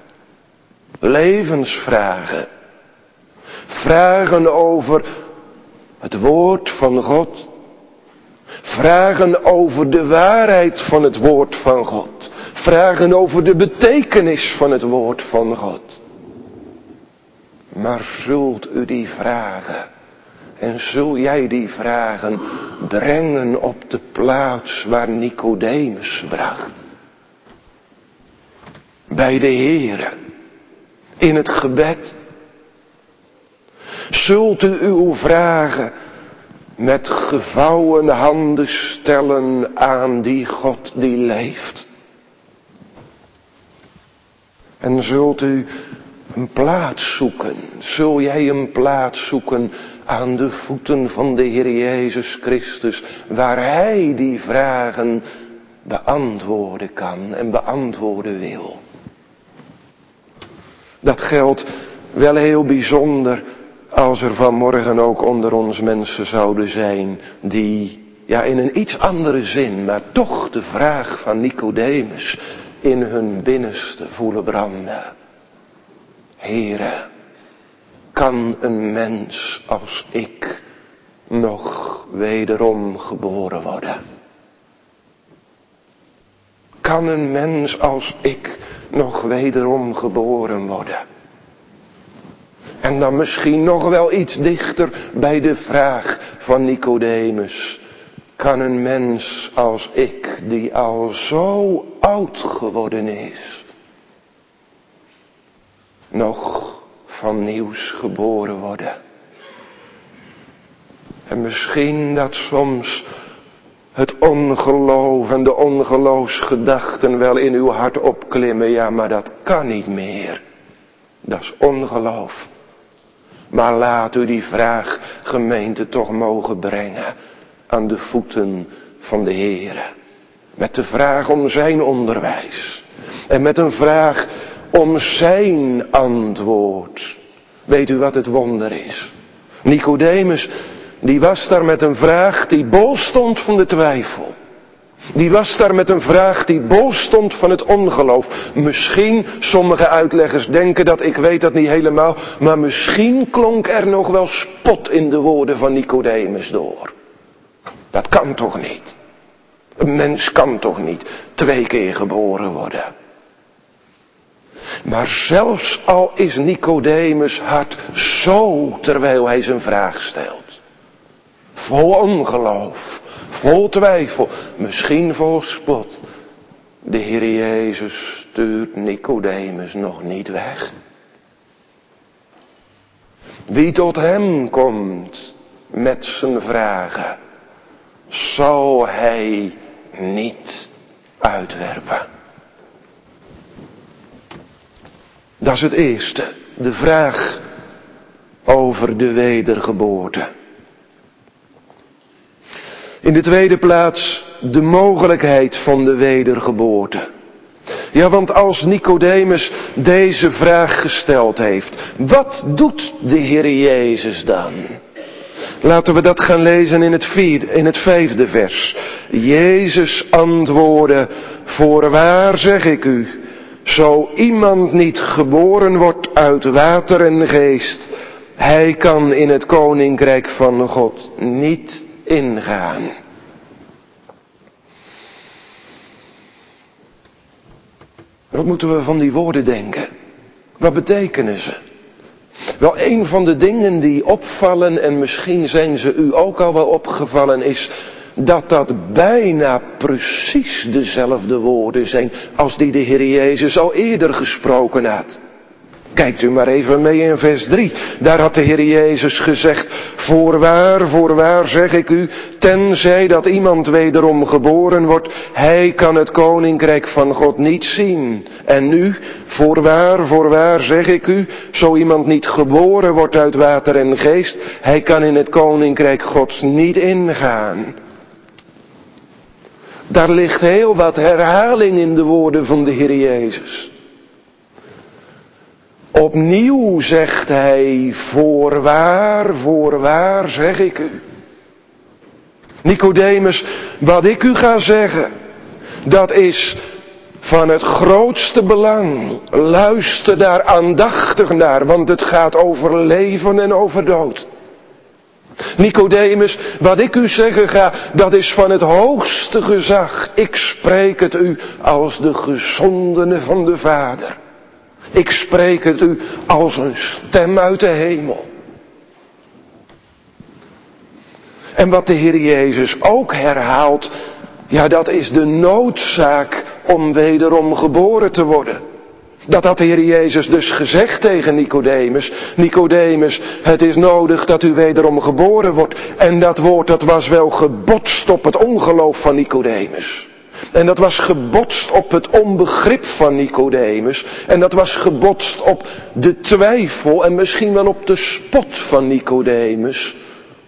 [SPEAKER 1] Levensvragen. Vragen over het woord van God. Vragen over de waarheid van het woord van God. Vragen over de betekenis van het woord van God. Maar zult u die vragen en zul jij die vragen brengen op de plaats waar Nicodemus bracht? Bij de Heere. In het gebed. Zult u uw vragen met gevouwen handen stellen aan die God die leeft? En zult u een plaats zoeken, zul jij een plaats zoeken aan de voeten van de Heer Jezus Christus, waar Hij die vragen beantwoorden kan en beantwoorden wil. Dat geldt wel heel bijzonder als er vanmorgen ook onder ons mensen zouden zijn die, ja, in een iets andere zin, maar toch de vraag van Nicodemus in hun binnenste voelen branden. Heere, kan een mens als ik nog wederom geboren worden? Kan een mens als ik nog wederom geboren worden? En dan misschien nog wel iets dichter bij de vraag van Nicodemus. Kan een mens als ik, die al zo oud geworden is, nog van nieuws geboren worden? En misschien dat soms het ongeloof en de ongeloofsgedachten wel in uw hart opklimmen. Ja, maar dat kan niet meer. Dat is ongeloof. Maar laat u die vraag, gemeente, toch mogen brengen aan de voeten van de Heere. Met de vraag om zijn onderwijs. En met een vraag om zijn antwoord. Weet u wat het wonder is? Nicodemus, die was daar met een vraag die bol stond van de twijfel. Die was daar met een vraag die bol stond van het ongeloof. Misschien, sommige uitleggers denken dat, ik weet dat niet helemaal, maar misschien klonk er nog wel spot in de woorden van Nicodemus door. Dat kan toch niet? Een mens kan toch niet twee keer geboren worden? Maar zelfs al is Nicodemus hart zo terwijl hij zijn vraag stelt. Vol ongeloof, vol twijfel, misschien vol spot. De Heer Jezus stuurt Nicodemus nog niet weg. Wie tot hem komt met zijn vragen, zal hij niet uitwerpen. Dat is het eerste. De vraag over de wedergeboorte. In de tweede plaats de mogelijkheid van de wedergeboorte. Ja, want als Nicodemus deze vraag gesteld heeft, wat doet de Heer Jezus dan? Laten we dat gaan lezen in het, vierde, in het vijfde vers. Jezus antwoordde, voorwaar zeg ik u, zo iemand niet geboren wordt uit water en geest, hij kan in het koninkrijk van God niet ingaan. Wat moeten we van die woorden denken? Wat betekenen ze? Wel, een van de dingen die opvallen, en misschien zijn ze u ook al wel opgevallen, is dat dat bijna precies dezelfde woorden zijn als die de Heer Jezus al eerder gesproken had. Kijkt u maar even mee in vers drie. Daar had de Heer Jezus gezegd: voorwaar, voorwaar zeg ik u, tenzij dat iemand wederom geboren wordt, hij kan het koninkrijk van God niet zien. En nu, voorwaar, voorwaar zeg ik u, zo iemand niet geboren wordt uit water en geest, hij kan in het koninkrijk Gods niet ingaan. Daar ligt heel wat herhaling in de woorden van de Heer Jezus. Opnieuw zegt hij: voorwaar, voorwaar zeg ik u. Nicodemus, wat ik u ga zeggen, dat is van het grootste belang. Luister daar aandachtig naar, want het gaat over leven en over dood. Nicodemus, wat ik u zeggen ga, dat is van het hoogste gezag. Ik spreek het u als de gezondene van de Vader. Ik spreek het u als een stem uit de hemel. En wat de Heer Jezus ook herhaalt, ja, dat is de noodzaak om wederom geboren te worden. Dat had de Heer Jezus dus gezegd tegen Nicodemus. Nicodemus, het is nodig dat u wederom geboren wordt. En dat woord, dat was wel gebotst op het ongeloof van Nicodemus. En dat was gebotst op het onbegrip van Nicodemus. En dat was gebotst op de twijfel en misschien wel op de spot van Nicodemus.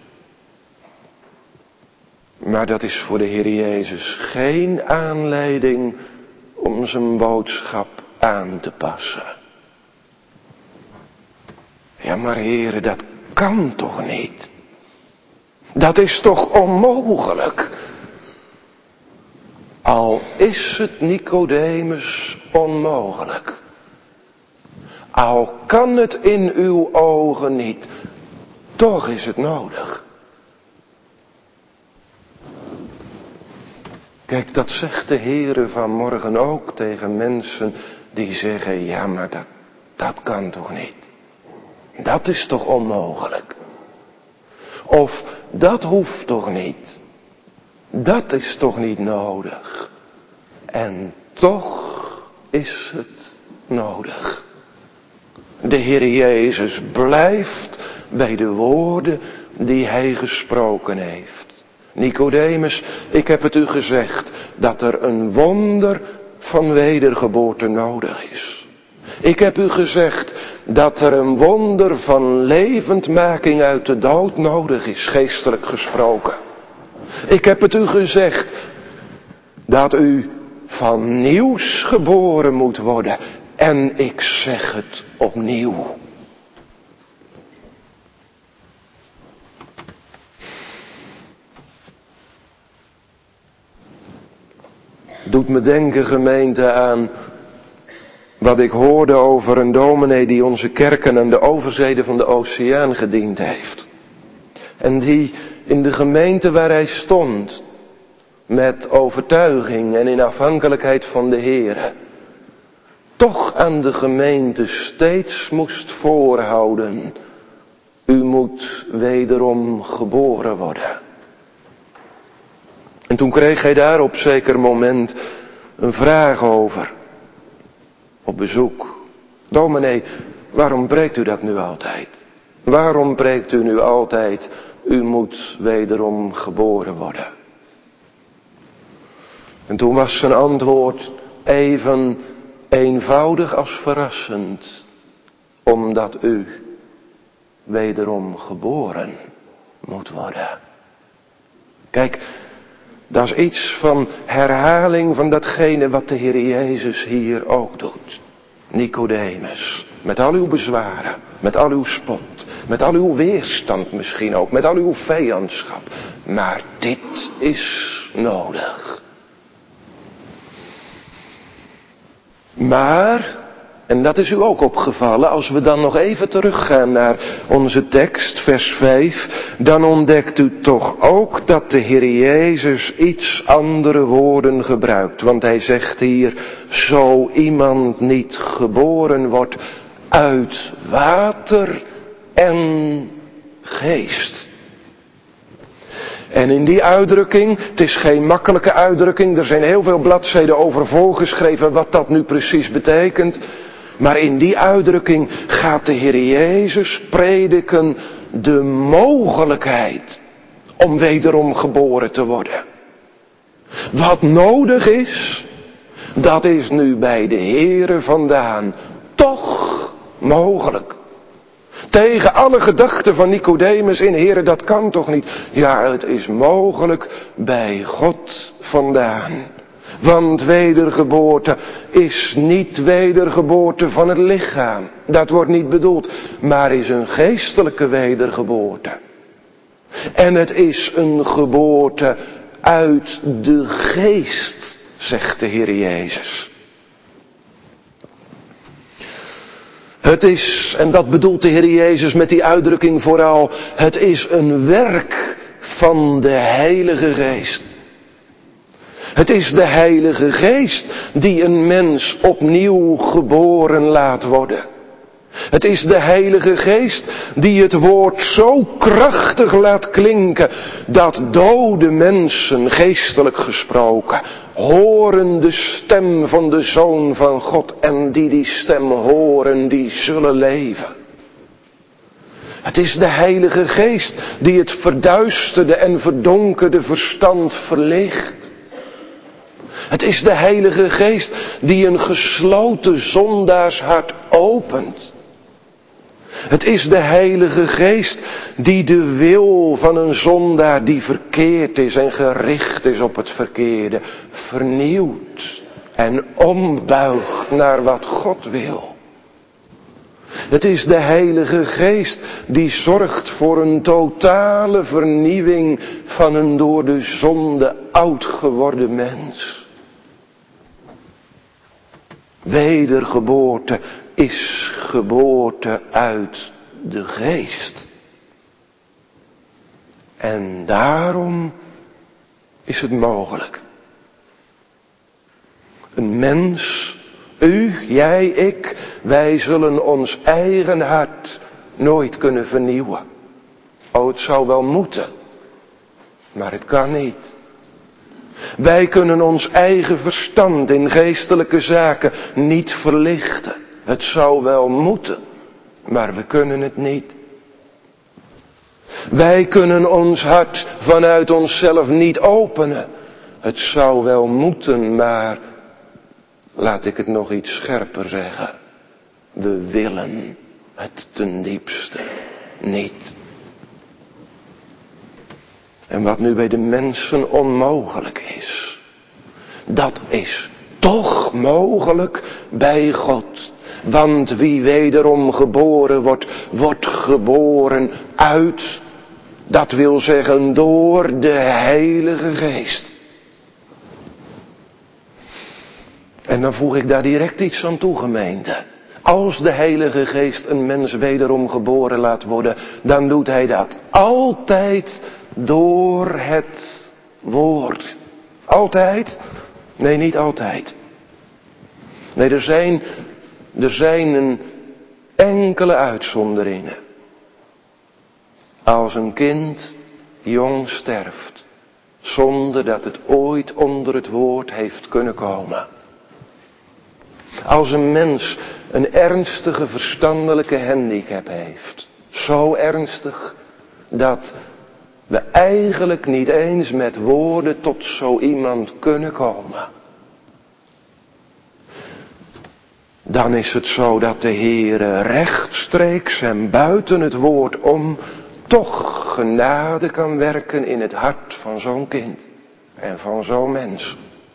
[SPEAKER 1] Maar dat is voor de Heer Jezus geen aanleiding om zijn boodschap aan te passen. Ja, maar heren, dat kan toch niet? Dat is toch onmogelijk? Al is het Nicodemus onmogelijk. Al kan het in uw ogen niet, toch is het nodig. Kijk, dat zegt de Heere vanmorgen ook tegen mensen die zeggen: ja, maar dat, dat kan toch niet? Dat is toch onmogelijk? Of dat hoeft toch niet? Dat is toch niet nodig? En toch is het nodig. De Heer Jezus blijft bij de woorden die Hij gesproken heeft. Nicodemus, ik heb het u gezegd, dat er een wonder van wedergeboorte nodig is. Ik heb u gezegd dat er een wonder van levendmaking uit de dood nodig is, geestelijk gesproken. Ik heb het u gezegd dat u van nieuws geboren moet worden. En ik zeg het opnieuw. Doet me denken, gemeente, aan wat ik hoorde over een dominee die onze kerken aan de overzijde van de oceaan gediend heeft. En die in de gemeente waar hij stond, met overtuiging en in afhankelijkheid van de Heere, toch aan de gemeente steeds moest voorhouden: u moet wederom geboren worden. En toen kreeg hij daar op zeker moment een vraag over. Op bezoek. Dominee, waarom preekt u dat nu altijd? Waarom preekt u nu altijd: u moet wederom geboren worden? En toen was zijn antwoord even eenvoudig als verrassend. Omdat u wederom geboren moet worden. Kijk, dat is iets van herhaling van datgene wat de Heer Jezus hier ook doet. Nicodemus, met al uw bezwaren, met al uw spot, met al uw weerstand misschien ook, met al uw vijandschap. Maar dit is nodig. Maar, en dat is u ook opgevallen, als we dan nog even teruggaan naar onze tekst, vers vijf, dan ontdekt u toch ook dat de Heer Jezus iets andere woorden gebruikt. Want hij zegt hier: zo iemand niet geboren wordt uit water en geest. En in die uitdrukking, het is geen makkelijke uitdrukking, er zijn heel veel bladzijden over volgeschreven wat dat nu precies betekent. Maar in die uitdrukking gaat de Heer Jezus prediken de mogelijkheid om wederom geboren te worden. Wat nodig is, dat is nu bij de Heere vandaan toch mogelijk. Tegen alle gedachten van Nicodemus in, Heere, dat kan toch niet? Ja, het is mogelijk bij God vandaan. Want wedergeboorte is niet wedergeboorte van het lichaam. Dat wordt niet bedoeld, maar is een geestelijke wedergeboorte. En het is een geboorte uit de geest, zegt de Heer Jezus. Het is, en dat bedoelt de Heer Jezus met die uitdrukking vooral, het is een werk van de Heilige Geest. Het is de Heilige Geest die een mens opnieuw geboren laat worden. Het is de Heilige Geest die het woord zo krachtig laat klinken dat dode mensen, geestelijk gesproken, horen de stem van de Zoon van God en die die stem horen, die zullen leven. Het is de Heilige Geest die het verduisterde en verdonkerde verstand verlicht. Het is de Heilige Geest die een gesloten zondaarshart opent. Het is de Heilige Geest die de wil van een zondaar die verkeerd is en gericht is op het verkeerde, vernieuwt en ombuigt naar wat God wil. Het is de Heilige Geest die zorgt voor een totale vernieuwing van een door de zonde oud geworden mens. Wedergeboorte is geboorte uit de geest. En daarom is het mogelijk. Een mens, u, jij, ik, wij zullen ons eigen hart nooit kunnen vernieuwen. Oh, het zou wel moeten, maar het kan niet. Wij kunnen ons eigen verstand in geestelijke zaken niet verlichten. Het zou wel moeten, maar we kunnen het niet. Wij kunnen ons hart vanuit onszelf niet openen. Het zou wel moeten, maar laat ik het nog iets scherper zeggen. We willen het ten diepste niet. En wat nu bij de mensen onmogelijk is, dat is toch mogelijk bij God. Want wie wederom geboren wordt, wordt geboren uit, dat wil zeggen door de Heilige Geest. En dan voeg ik daar direct iets aan toe, gemeente. Als de Heilige Geest een mens wederom geboren laat worden, dan doet hij dat altijd door het woord. Altijd? Nee, niet altijd. Nee, er zijn, er zijn een enkele uitzonderingen. Als een kind jong sterft, zonder dat het ooit onder het woord heeft kunnen komen. Als een mens een ernstige verstandelijke handicap heeft, zo ernstig dat we eigenlijk niet eens met woorden tot zo iemand kunnen komen. Dan is het zo dat de Heere rechtstreeks en buiten het woord om toch genade kan werken in het hart van zo'n kind en van zo'n mens.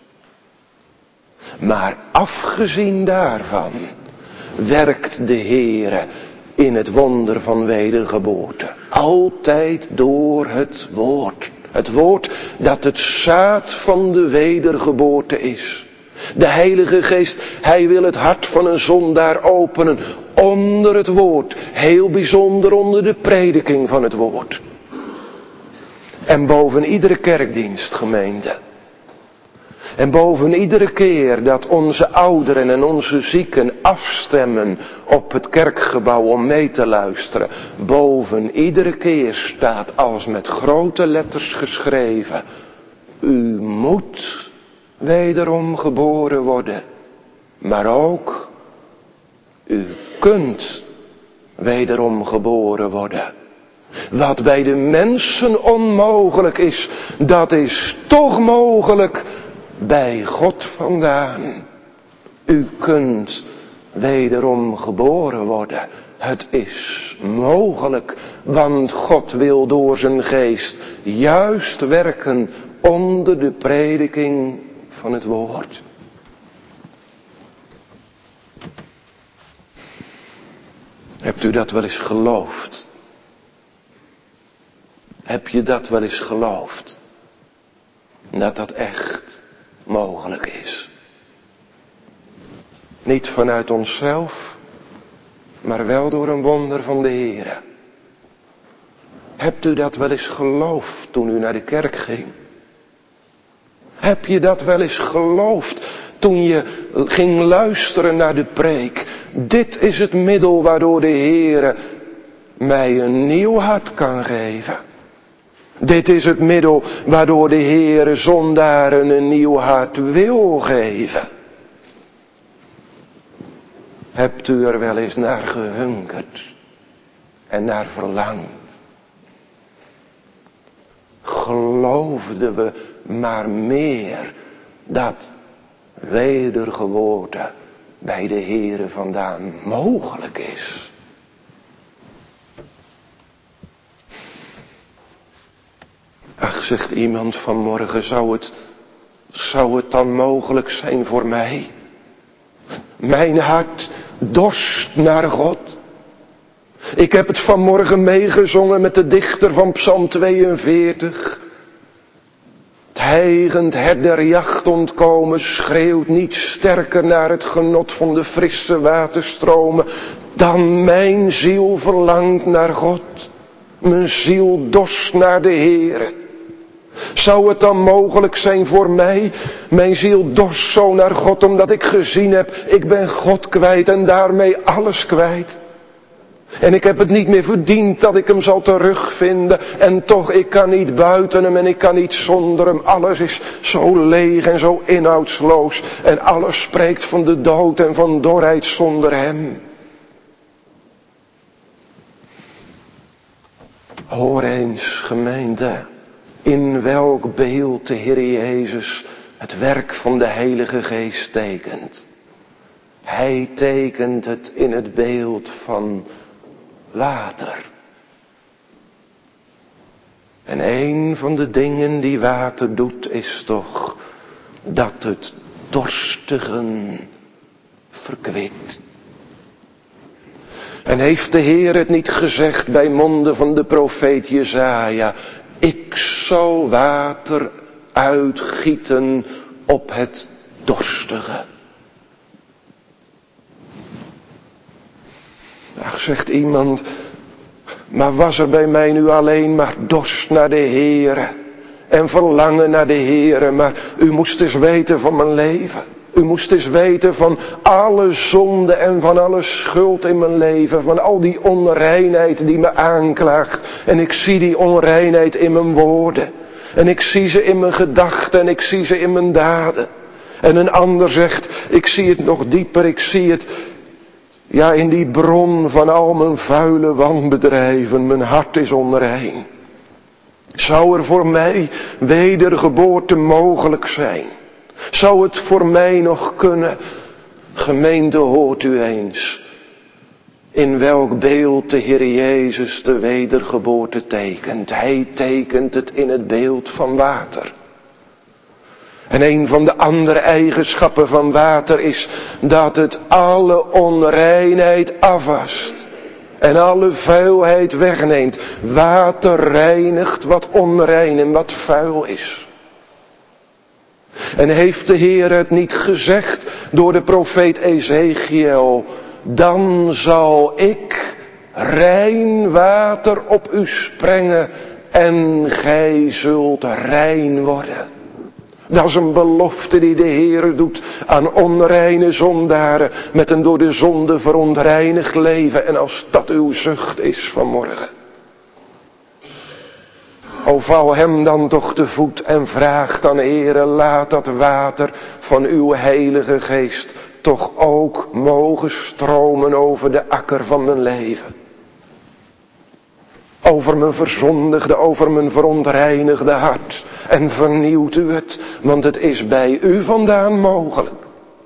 [SPEAKER 1] Maar afgezien daarvan werkt de Heere in het wonder van wedergeboorte. Altijd door het woord. Het woord dat het zaad van de wedergeboorte is. De Heilige Geest, hij wil het hart van een zondaar openen onder het woord. Heel bijzonder onder de prediking van het woord. En boven iedere kerkdienst, gemeente. En boven iedere keer dat onze ouderen en onze zieken afstemmen op het kerkgebouw om mee te luisteren. Boven iedere keer staat als met grote letters geschreven. U moet wederom geboren worden. Maar ook, u kunt wederom geboren worden. Wat bij de mensen onmogelijk is, dat is toch mogelijk bij God vandaan. U kunt wederom geboren worden. Het is mogelijk, want God wil door zijn geest juist werken onder de prediking van het woord. Hebt u dat wel eens geloofd? Heb je dat wel eens geloofd? Dat dat echt mogelijk is. Niet vanuit onszelf, maar wel door een wonder van de Heere. Hebt u dat wel eens geloofd toen u naar de kerk ging? Heb je dat wel eens geloofd toen je ging luisteren naar de preek? Dit is het middel waardoor de Heere mij een nieuw hart kan geven. Dit is het middel waardoor de Heere zondaren een nieuw hart wil geven. Hebt u er wel eens naar gehunkerd en naar verlangd? Geloofden we maar meer dat wedergeboorte bij de Heere vandaan mogelijk is? Ach, zegt iemand vanmorgen, zou het, zou het dan mogelijk zijn voor mij? Mijn hart dorst naar God. Ik heb het vanmorgen meegezongen met de dichter van Psalm tweeënveertig. Het hijgend hert der jacht ontkomen schreeuwt niet sterker naar het genot van de frisse waterstromen dan mijn ziel verlangt naar God. Mijn ziel dorst naar de Heere. Zou het dan mogelijk zijn voor mij? Mijn ziel dorst zo naar God omdat ik gezien heb, ik ben God kwijt en daarmee alles kwijt. En ik heb het niet meer verdiend dat ik hem zal terugvinden. En toch, ik kan niet buiten hem en ik kan niet zonder hem. Alles is zo leeg en zo inhoudsloos. En alles spreekt van de dood en van dorheid zonder hem. Hoor eens, gemeente, in welk beeld de Heer Jezus het werk van de Heilige Geest tekent. Hij tekent het in het beeld van water. En een van de dingen die water doet is toch dat het dorstigen verkwikt. En heeft de Heer het niet gezegd bij monden van de profeet Jesaja: ik zal water uitgieten op het dorstige. Ach, zegt iemand, maar was er bij mij nu alleen maar dorst naar de Heere en verlangen naar de Heere, maar u moest eens weten van mijn leven. U moest eens weten van alle zonde en van alle schuld in mijn leven, van al die onreinheid die me aanklaagt. En ik zie die onreinheid in mijn woorden. En ik zie ze in mijn gedachten en ik zie ze in mijn daden. En een ander zegt, ik zie het nog dieper, ik zie het, ja, in die bron van al mijn vuile wanbedrijven. Mijn hart is onrein. Zou er voor mij wedergeboorte mogelijk zijn? Zou het voor mij nog kunnen? Gemeente, hoort u eens in welk beeld de Heer Jezus de wedergeboorte tekent. Hij tekent het in het beeld van water. En een van de andere eigenschappen van water is dat het alle onreinheid afwast. En alle vuilheid wegneemt. Water reinigt wat onrein en wat vuil is. En heeft de Heer het niet gezegd door de profeet Ezechiel: dan zal ik rein water op u sprengen en gij zult rein worden. Dat is een belofte die de Heer doet aan onreine zondaren met een door de zonde verontreinigd leven. En als dat uw zucht is vanmorgen, o val hem dan toch te voet en vraag dan, Heere, laat dat water van uw Heilige Geest toch ook mogen stromen over de akker van mijn leven. Over mijn verzondigde, over mijn verontreinigde hart. En vernieuwt u het, want het is bij u vandaan mogelijk.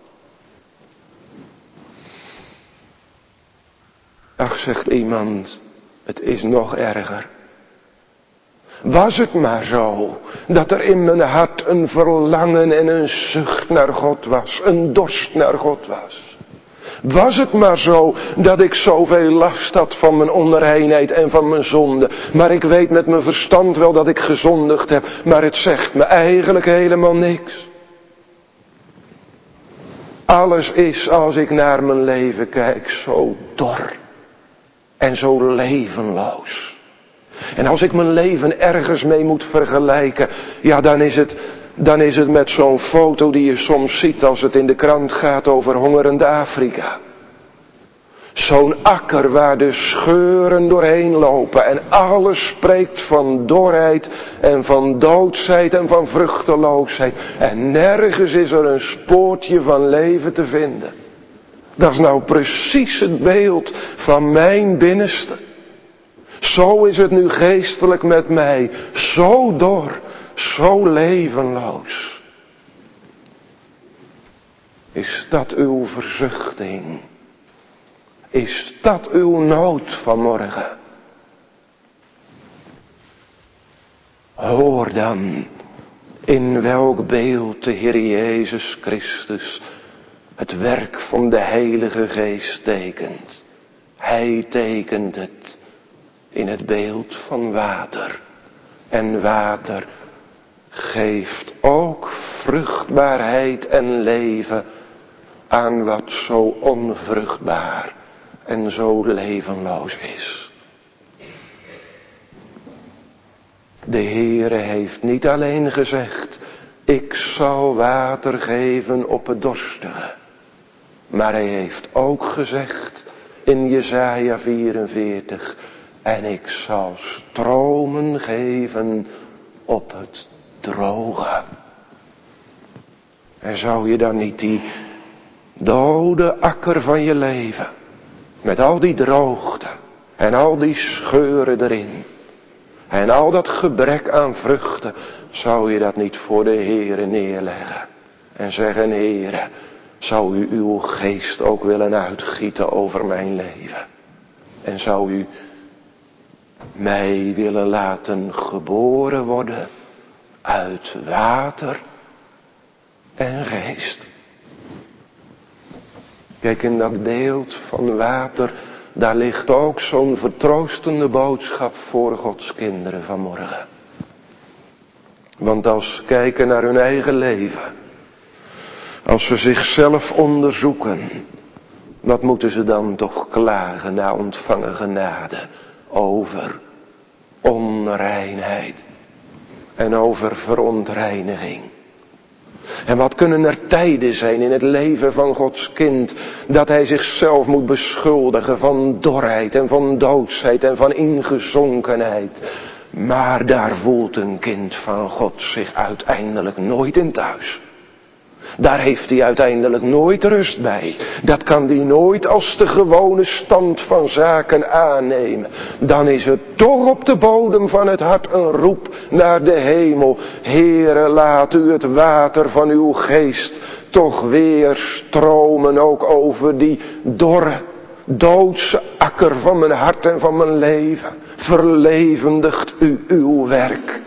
[SPEAKER 1] Ach, zegt iemand, het is nog erger. Was het maar zo, dat er in mijn hart een verlangen en een zucht naar God was, een dorst naar God was. Was het maar zo, dat ik zoveel last had van mijn onreinheid en van mijn zonde. Maar ik weet met mijn verstand wel dat ik gezondigd heb, maar het zegt me eigenlijk helemaal niks. Alles is, als ik naar mijn leven kijk, zo dor en zo levenloos. En als ik mijn leven ergens mee moet vergelijken, ja, dan is het, dan is het met zo'n foto die je soms ziet als het in de krant gaat over hongerende Afrika. Zo'n akker waar de scheuren doorheen lopen en alles spreekt van dorheid en van doodsheid en van vruchteloosheid. En nergens is er een spoortje van leven te vinden. Dat is nou precies het beeld van mijn binnenste. Zo is het nu geestelijk met mij, zo dor, zo levenloos. Is dat uw verzuchting? Is dat uw nood vanmorgen? Hoor dan in welk beeld de Heer Jezus Christus het werk van de Heilige Geest tekent. Hij tekent het in het beeld van water. En water geeft ook vruchtbaarheid en leven aan wat zo onvruchtbaar en zo levenloos is. De Heere heeft niet alleen gezegd, ik zal water geven op het dorstige. Maar hij heeft ook gezegd in Jesaja vierenveertig, en ik zal stromen geven op het droge. En zou je dan niet die dode akker van je leven, met al die droogte en al die scheuren erin en al dat gebrek aan vruchten, zou je dat niet voor de Heere neerleggen en zeggen, Heere, zou u uw geest ook willen uitgieten over mijn leven? En zou u mij willen laten geboren worden uit water en geest? Kijk, in dat beeld van water, daar ligt ook zo'n vertroostende boodschap voor Gods kinderen vanmorgen. Want als ze kijken naar hun eigen leven, als ze zichzelf onderzoeken, wat moeten ze dan toch klagen na ontvangen genade over onreinheid en over verontreiniging? En wat kunnen er tijden zijn in het leven van Gods kind, dat hij zichzelf moet beschuldigen van dorheid en van doodsheid en van ingezonkenheid. Maar daar voelt een kind van God zich uiteindelijk nooit in thuis. Daar heeft hij uiteindelijk nooit rust bij. Dat kan hij nooit als de gewone stand van zaken aannemen. Dan is het toch op de bodem van het hart een roep naar de hemel. Heere, laat u het water van uw geest toch weer stromen ook over die dorre, doodse akker van mijn hart en van mijn leven. Verlevendigt u uw werk.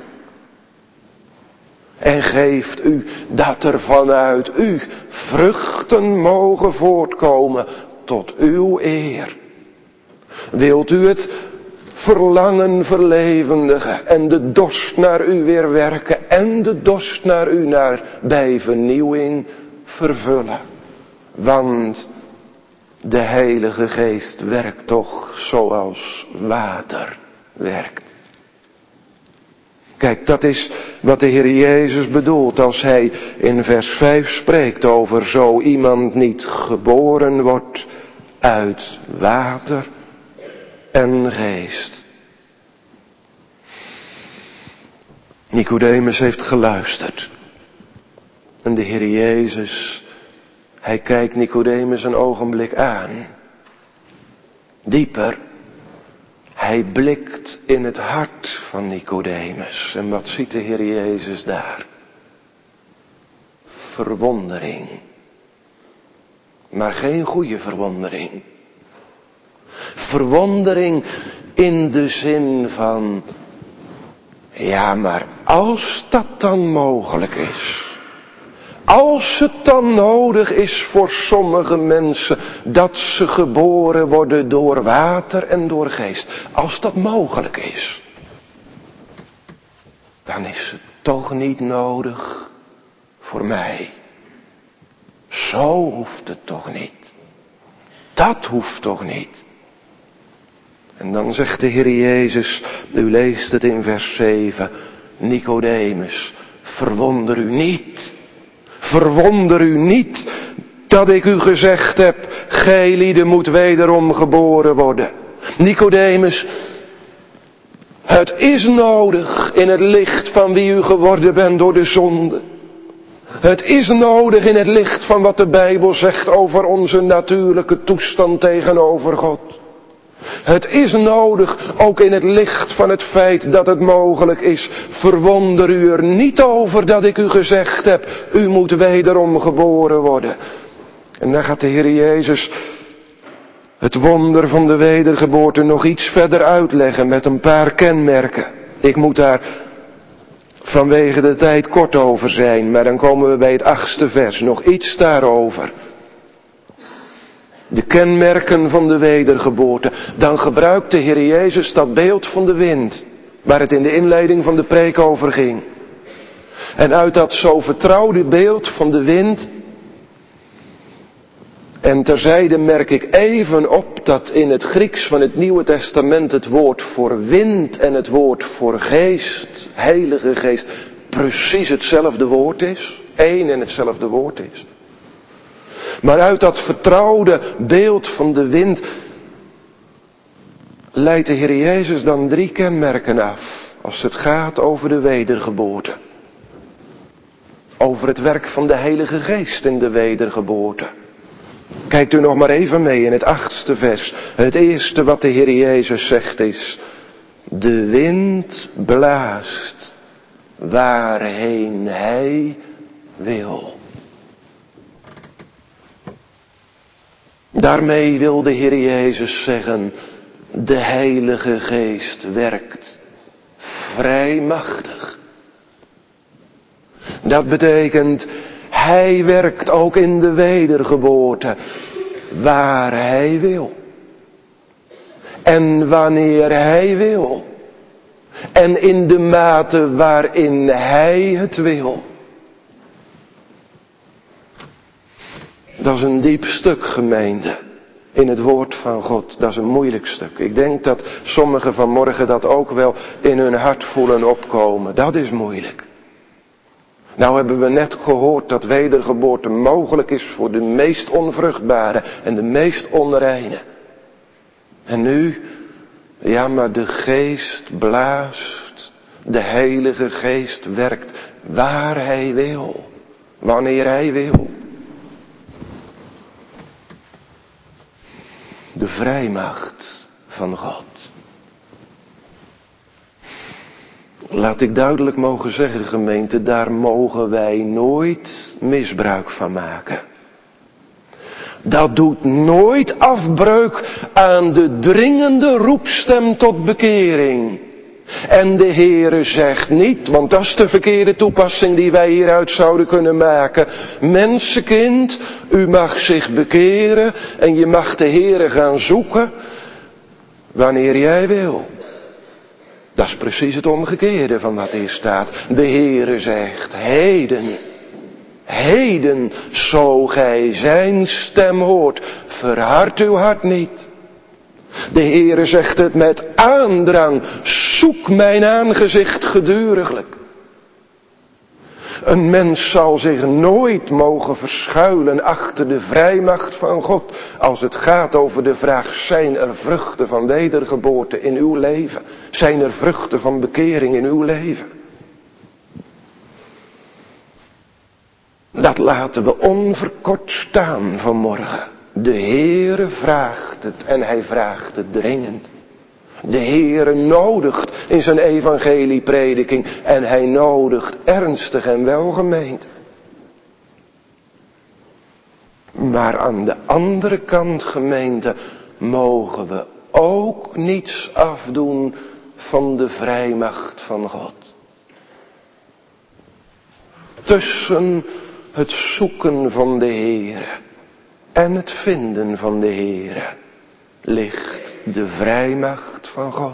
[SPEAKER 1] En geeft u dat er vanuit u vruchten mogen voortkomen tot uw eer. Wilt u het verlangen verlevendigen en de dorst naar u weer werken en de dorst naar u naar bij vernieuwing vervullen. Want de Heilige Geest werkt toch zoals water werkt. Kijk, dat is wat de Heer Jezus bedoelt als hij in vers vijf spreekt over zo iemand niet geboren wordt uit water en geest. Nicodemus heeft geluisterd. En de Heer Jezus, hij kijkt Nicodemus een ogenblik aan. Dieper. Hij blikt in het hart van Nicodemus. En wat ziet de Heer Jezus daar? Verwondering. Maar geen goede verwondering. Verwondering in de zin van, ja, maar als dat dan mogelijk is. Als het dan nodig is voor sommige mensen dat ze geboren worden door water en door geest. Als dat mogelijk is. Dan is het toch niet nodig voor mij. Zo hoeft het toch niet. Dat hoeft toch niet. En dan zegt de Heer Jezus, u leest het in vers zeven. Nicodemus, verwonder u niet. Verwonder u niet dat ik u gezegd heb, gij lieden moet wederom geboren worden. Nicodemus, het is nodig in het licht van wie u geworden bent door de zonde. Het is nodig in het licht van wat de Bijbel zegt over onze natuurlijke toestand tegenover God. Het is nodig, ook in het licht van het feit dat het mogelijk is. Verwonder u er niet over dat ik u gezegd heb, u moet wederom geboren worden. En dan gaat de Heer Jezus het wonder van de wedergeboorte nog iets verder uitleggen met een paar kenmerken. Ik moet daar vanwege de tijd kort over zijn, maar dan komen we bij het achtste vers, nog iets daarover. De kenmerken van de wedergeboorte. Dan gebruikt de Heer Jezus dat beeld van de wind. Waar het in de inleiding van de preek over ging. En uit dat zo vertrouwde beeld van de wind. En terzijde merk ik even op dat in het Grieks van het Nieuwe Testament het woord voor wind en het woord voor geest, Heilige Geest, precies hetzelfde woord is. Eén en hetzelfde woord is. Maar uit dat vertrouwde beeld van de wind leidt de Heer Jezus dan drie kenmerken af. Als het gaat over de wedergeboorte. Over het werk van de Heilige Geest in de wedergeboorte. Kijkt u nog maar even mee in het achtste vers. Het eerste wat de Heer Jezus zegt is, de wind blaast waarheen Hij wil. Daarmee wil de Heer Jezus zeggen, de Heilige Geest werkt vrij machtig. Dat betekent, Hij werkt ook in de wedergeboorte waar Hij wil. En wanneer Hij wil. En in de mate waarin Hij het wil. Dat is een diep stuk, gemeente, in het woord van God. Dat is een moeilijk stuk. Ik denk dat sommigen vanmorgen dat ook wel in hun hart voelen opkomen. Dat is moeilijk. Nou hebben we net gehoord dat wedergeboorte mogelijk is voor de meest onvruchtbare en de meest onreine. En nu, ja, maar de Geest blaast, de Heilige Geest werkt waar Hij wil, wanneer Hij wil. De vrijmacht van God. Laat ik duidelijk mogen zeggen, gemeente, daar mogen wij nooit misbruik van maken. Dat doet nooit afbreuk aan de dringende roepstem tot bekering. En de Heere zegt niet, want dat is de verkeerde toepassing die wij hieruit zouden kunnen maken. Mensenkind, u mag zich bekeren en je mag de Heere gaan zoeken wanneer jij wil. Dat is precies het omgekeerde van wat hier staat. De Heere zegt, heden, heden, zo gij zijn stem hoort, verhard uw hart niet. De Heere zegt het met aandrang. Zoek mijn aangezicht geduriglijk. Een mens zal zich nooit mogen verschuilen achter de vrijmacht van God. Als het gaat over de vraag, zijn er vruchten van wedergeboorte in uw leven? Zijn er vruchten van bekering in uw leven? Dat laten we onverkort staan vanmorgen. De Heere vraagt het en hij vraagt het dringend. De Heere nodigt in zijn evangelieprediking en hij nodigt ernstig en welgemeend. Maar aan de andere kant, gemeente, mogen we ook niets afdoen van de vrijmacht van God. Tussen het zoeken van de Heere en het vinden van de Heere ligt de vrijmacht van God.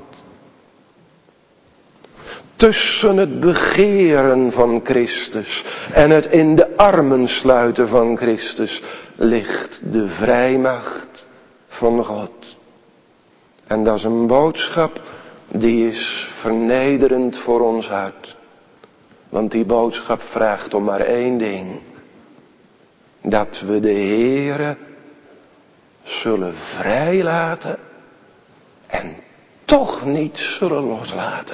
[SPEAKER 1] Tussen het begeren van Christus en het in de armen sluiten van Christus ligt de vrijmacht van God. En dat is een boodschap die is vernederend voor ons hart. Want die boodschap vraagt om maar één ding. Dat we de Heere zullen vrijlaten en toch niet zullen loslaten.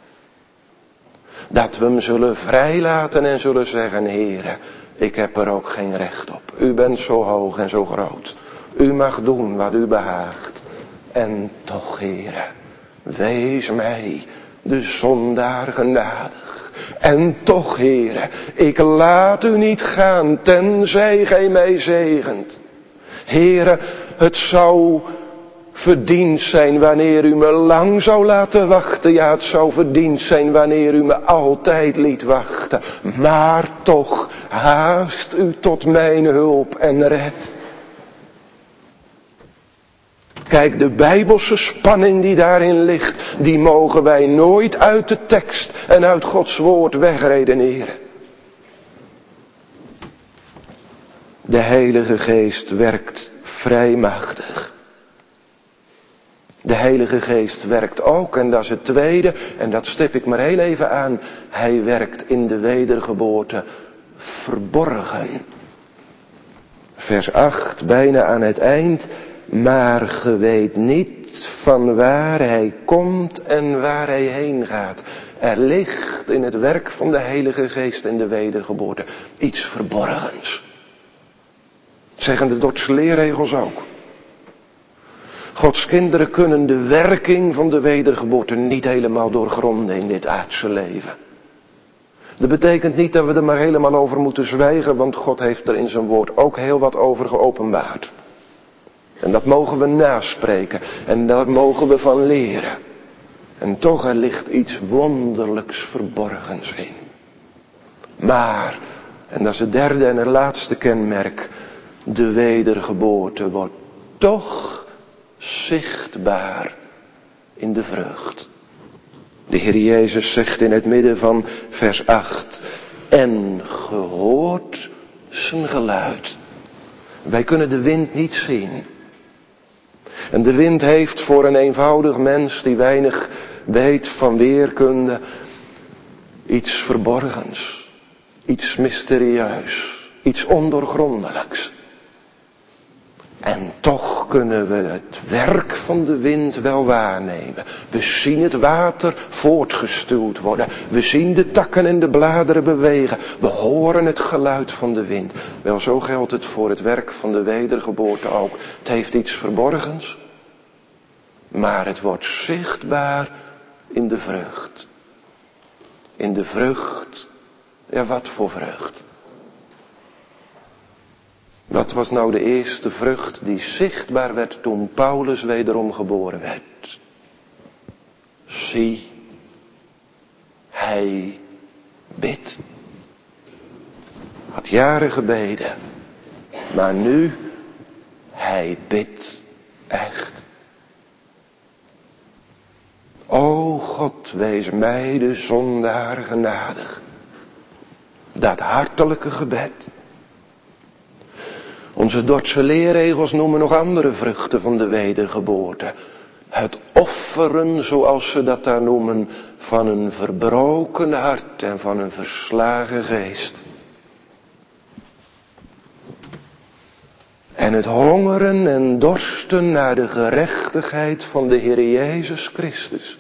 [SPEAKER 1] Dat we hem zullen vrijlaten en zullen zeggen, Heere, ik heb er ook geen recht op. U bent zo hoog en zo groot. U mag doen wat u behaagt. En toch, Heere, wees mij, de zondaar, genadig. En toch, Heere, ik laat u niet gaan, tenzij gij mij zegent. Heere, het zou verdiend zijn wanneer u me lang zou laten wachten. Ja, het zou verdiend zijn wanneer u me altijd liet wachten. Maar toch, haast u tot mijn hulp en red. Kijk, de Bijbelse spanning die daarin ligt, die mogen wij nooit uit de tekst en uit Gods woord wegredeneren. De Heilige Geest werkt vrijmachtig. De Heilige Geest werkt ook, en dat is het tweede, en dat stip ik maar heel even aan. Hij werkt in de wedergeboorte verborgen. Vers acht, bijna aan het eind. Maar ge weet niet van waar hij komt en waar hij heen gaat. Er ligt in het werk van de Heilige Geest in de wedergeboorte iets verborgens. Zeggen de Dordtse leerregels ook. Gods kinderen kunnen de werking van de wedergeboorte niet helemaal doorgronden in dit aardse leven. Dat betekent niet dat we er maar helemaal over moeten zwijgen, want God heeft er in zijn woord ook heel wat over geopenbaard. En dat mogen we naspreken en daar mogen we van leren. En toch, er ligt iets wonderlijks verborgens in. Maar, en dat is het derde en het laatste kenmerk, de wedergeboorte wordt toch zichtbaar in de vrucht. De Heer Jezus zegt in het midden van vers acht, en ge hoort zijn geluid. Wij kunnen de wind niet zien. En de wind heeft voor een eenvoudig mens die weinig weet van weerkunde iets verborgens, iets mysterieus, iets ondoorgrondelijks. En toch kunnen we het werk van de wind wel waarnemen. We zien het water voortgestuwd worden. We zien de takken en de bladeren bewegen. We horen het geluid van de wind. Wel, zo geldt het voor het werk van de wedergeboorte ook. Het heeft iets verborgens. Maar het wordt zichtbaar in de vrucht. In de vrucht. Ja, wat voor vrucht? Wat was nou de eerste vrucht die zichtbaar werd toen Paulus wederom geboren werd? Zie, hij bidt. Had jaren gebeden, maar nu, hij bidt echt. O God, wees mij de zondaar genadig. Dat hartelijke gebed. Onze Dordtse leerregels noemen nog andere vruchten van de wedergeboorte. Het offeren, zoals ze dat daar noemen, van een verbroken hart en van een verslagen geest. En het hongeren en dorsten naar de gerechtigheid van de Heer Jezus Christus.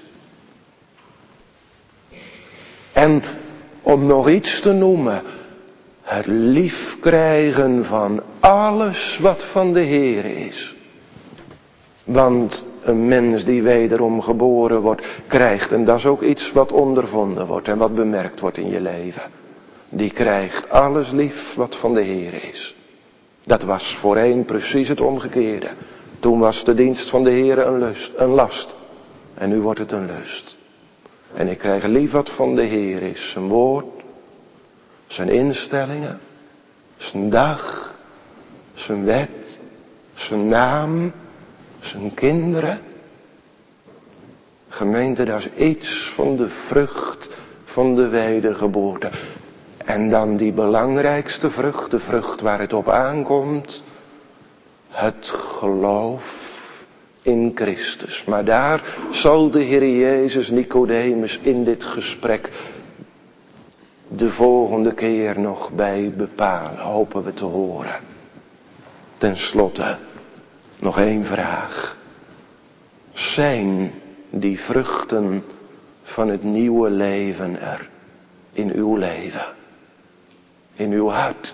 [SPEAKER 1] En om nog iets te noemen, het liefkrijgen van alles wat van de Heer is. Want een mens die wederom geboren wordt, krijgt, en dat is ook iets wat ondervonden wordt en wat bemerkt wordt in je leven. Die krijgt alles lief wat van de Heer is. Dat was voorheen precies het omgekeerde. Toen was de dienst van de Heer een, lust, een last. En nu wordt het een lust. En ik krijg lief wat van de Heer is. Zijn woord, zijn instellingen, zijn dag, zijn wet, zijn naam, zijn kinderen. Gemeente, dat is iets van de vrucht van de wedergeboorte. En dan die belangrijkste vrucht, de vrucht waar het op aankomt. Het geloof in Christus. Maar daar zal de Heer Jezus Nicodemus in dit gesprek de volgende keer nog bij bepalen. Hopen we te horen. Ten slotte nog één vraag. Zijn die vruchten van het nieuwe leven er in uw leven? In uw hart?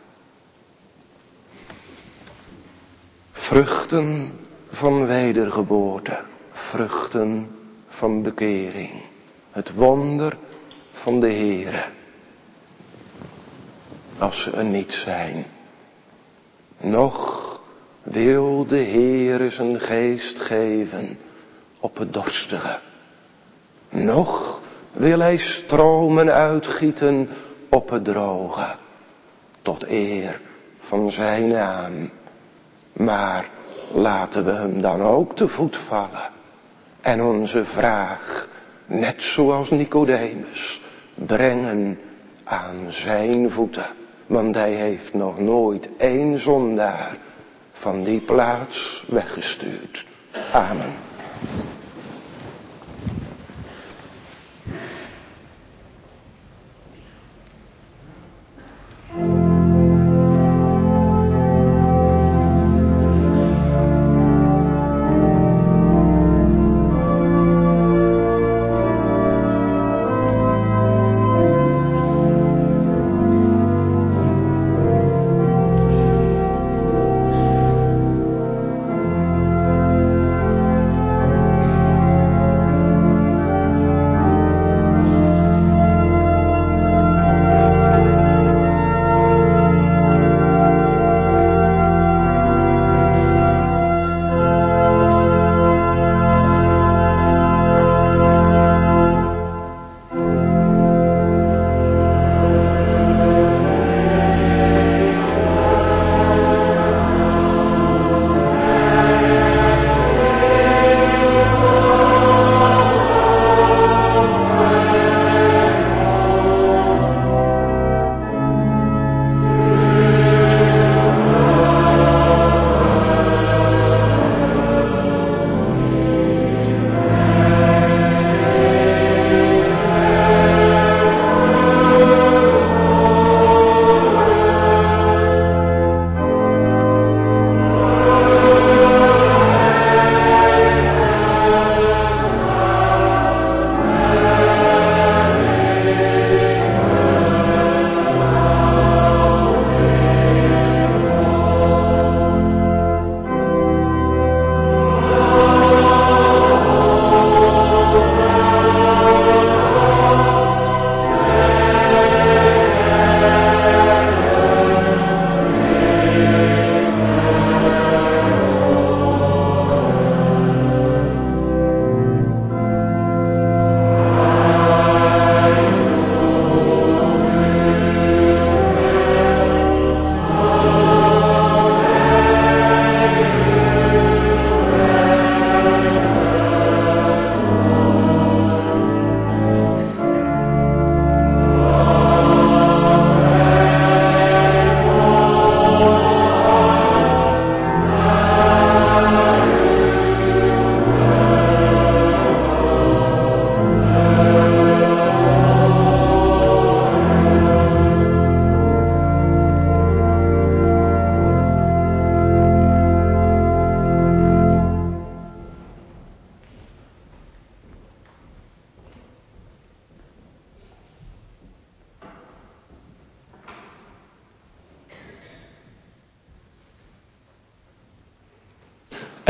[SPEAKER 1] Vruchten van wedergeboorte. Vruchten van bekering. Het wonder van de Heere. Als ze er niet zijn. Nog wil de Heere zijn geest geven op het dorstige. Nog wil hij stromen uitgieten op het droge. Tot eer van zijn naam. Maar laten we hem dan ook te voet vallen. En onze vraag, net zoals Nicodemus, brengen aan zijn voeten. Want hij heeft nog nooit één zondaar van die plaats weggestuurd. Amen.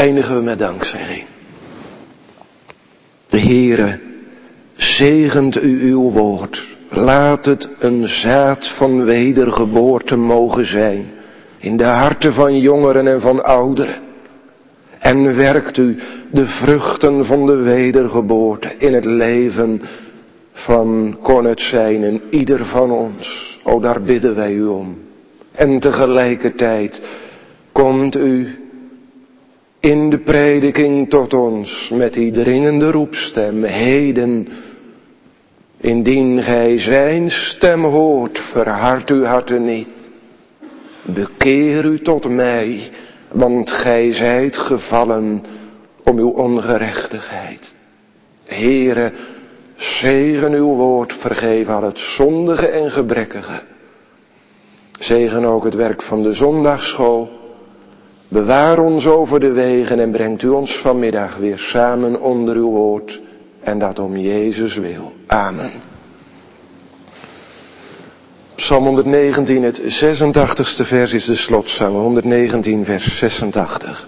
[SPEAKER 1] eindigen we met dankzegging. De Heere zegent u uw woord. Laat het een zaad van wedergeboorte mogen zijn in de harten van jongeren en van ouderen. En werkt u de vruchten van de wedergeboorte in het leven van kon het zijn en ieder van ons. O, daar bidden wij u om. En tegelijkertijd komt u in de prediking tot ons met die dringende roepstem. Heden, indien gij zijn stem hoort, verhard uw harten niet. Bekeer u tot mij, want gij zijt gevallen om uw ongerechtigheid. Heere, zegen uw woord, vergeef al het zondige en gebrekkige. Zegen ook het werk van de zondagsschool. Bewaar ons over de wegen en brengt u ons vanmiddag weer samen onder uw woord. En dat om Jezus wil. Amen. Psalm honderdnegentien, het zesentachtigste vers is de slotzang. honderdnegentien vers zesentachtig.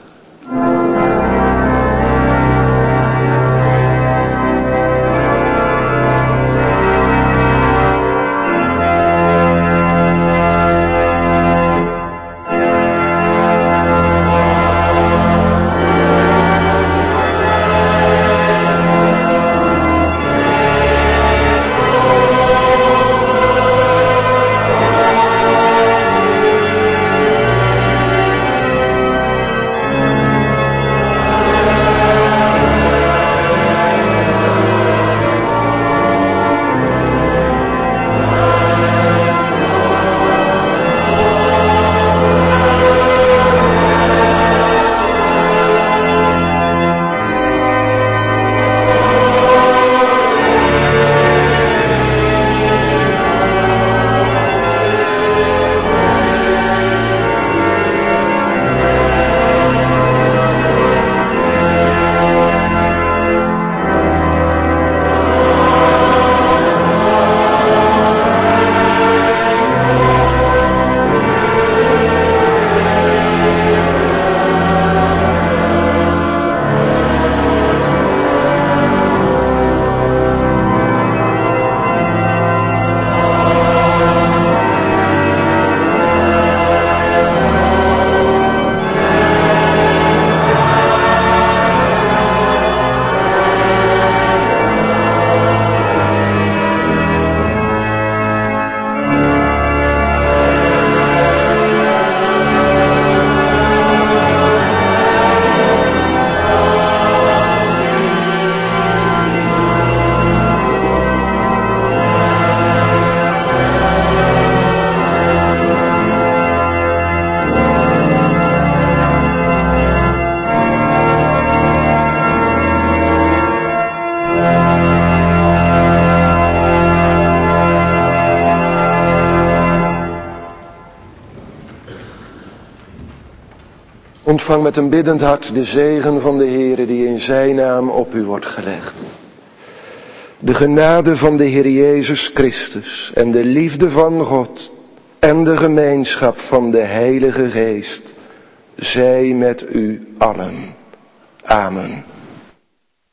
[SPEAKER 1] Ontvang met een biddend hart de zegen van de Heere die in zijn naam op u wordt gelegd. De genade van de Heer Jezus Christus en de liefde van God en de gemeenschap van de Heilige Geest zij met u allen. Amen.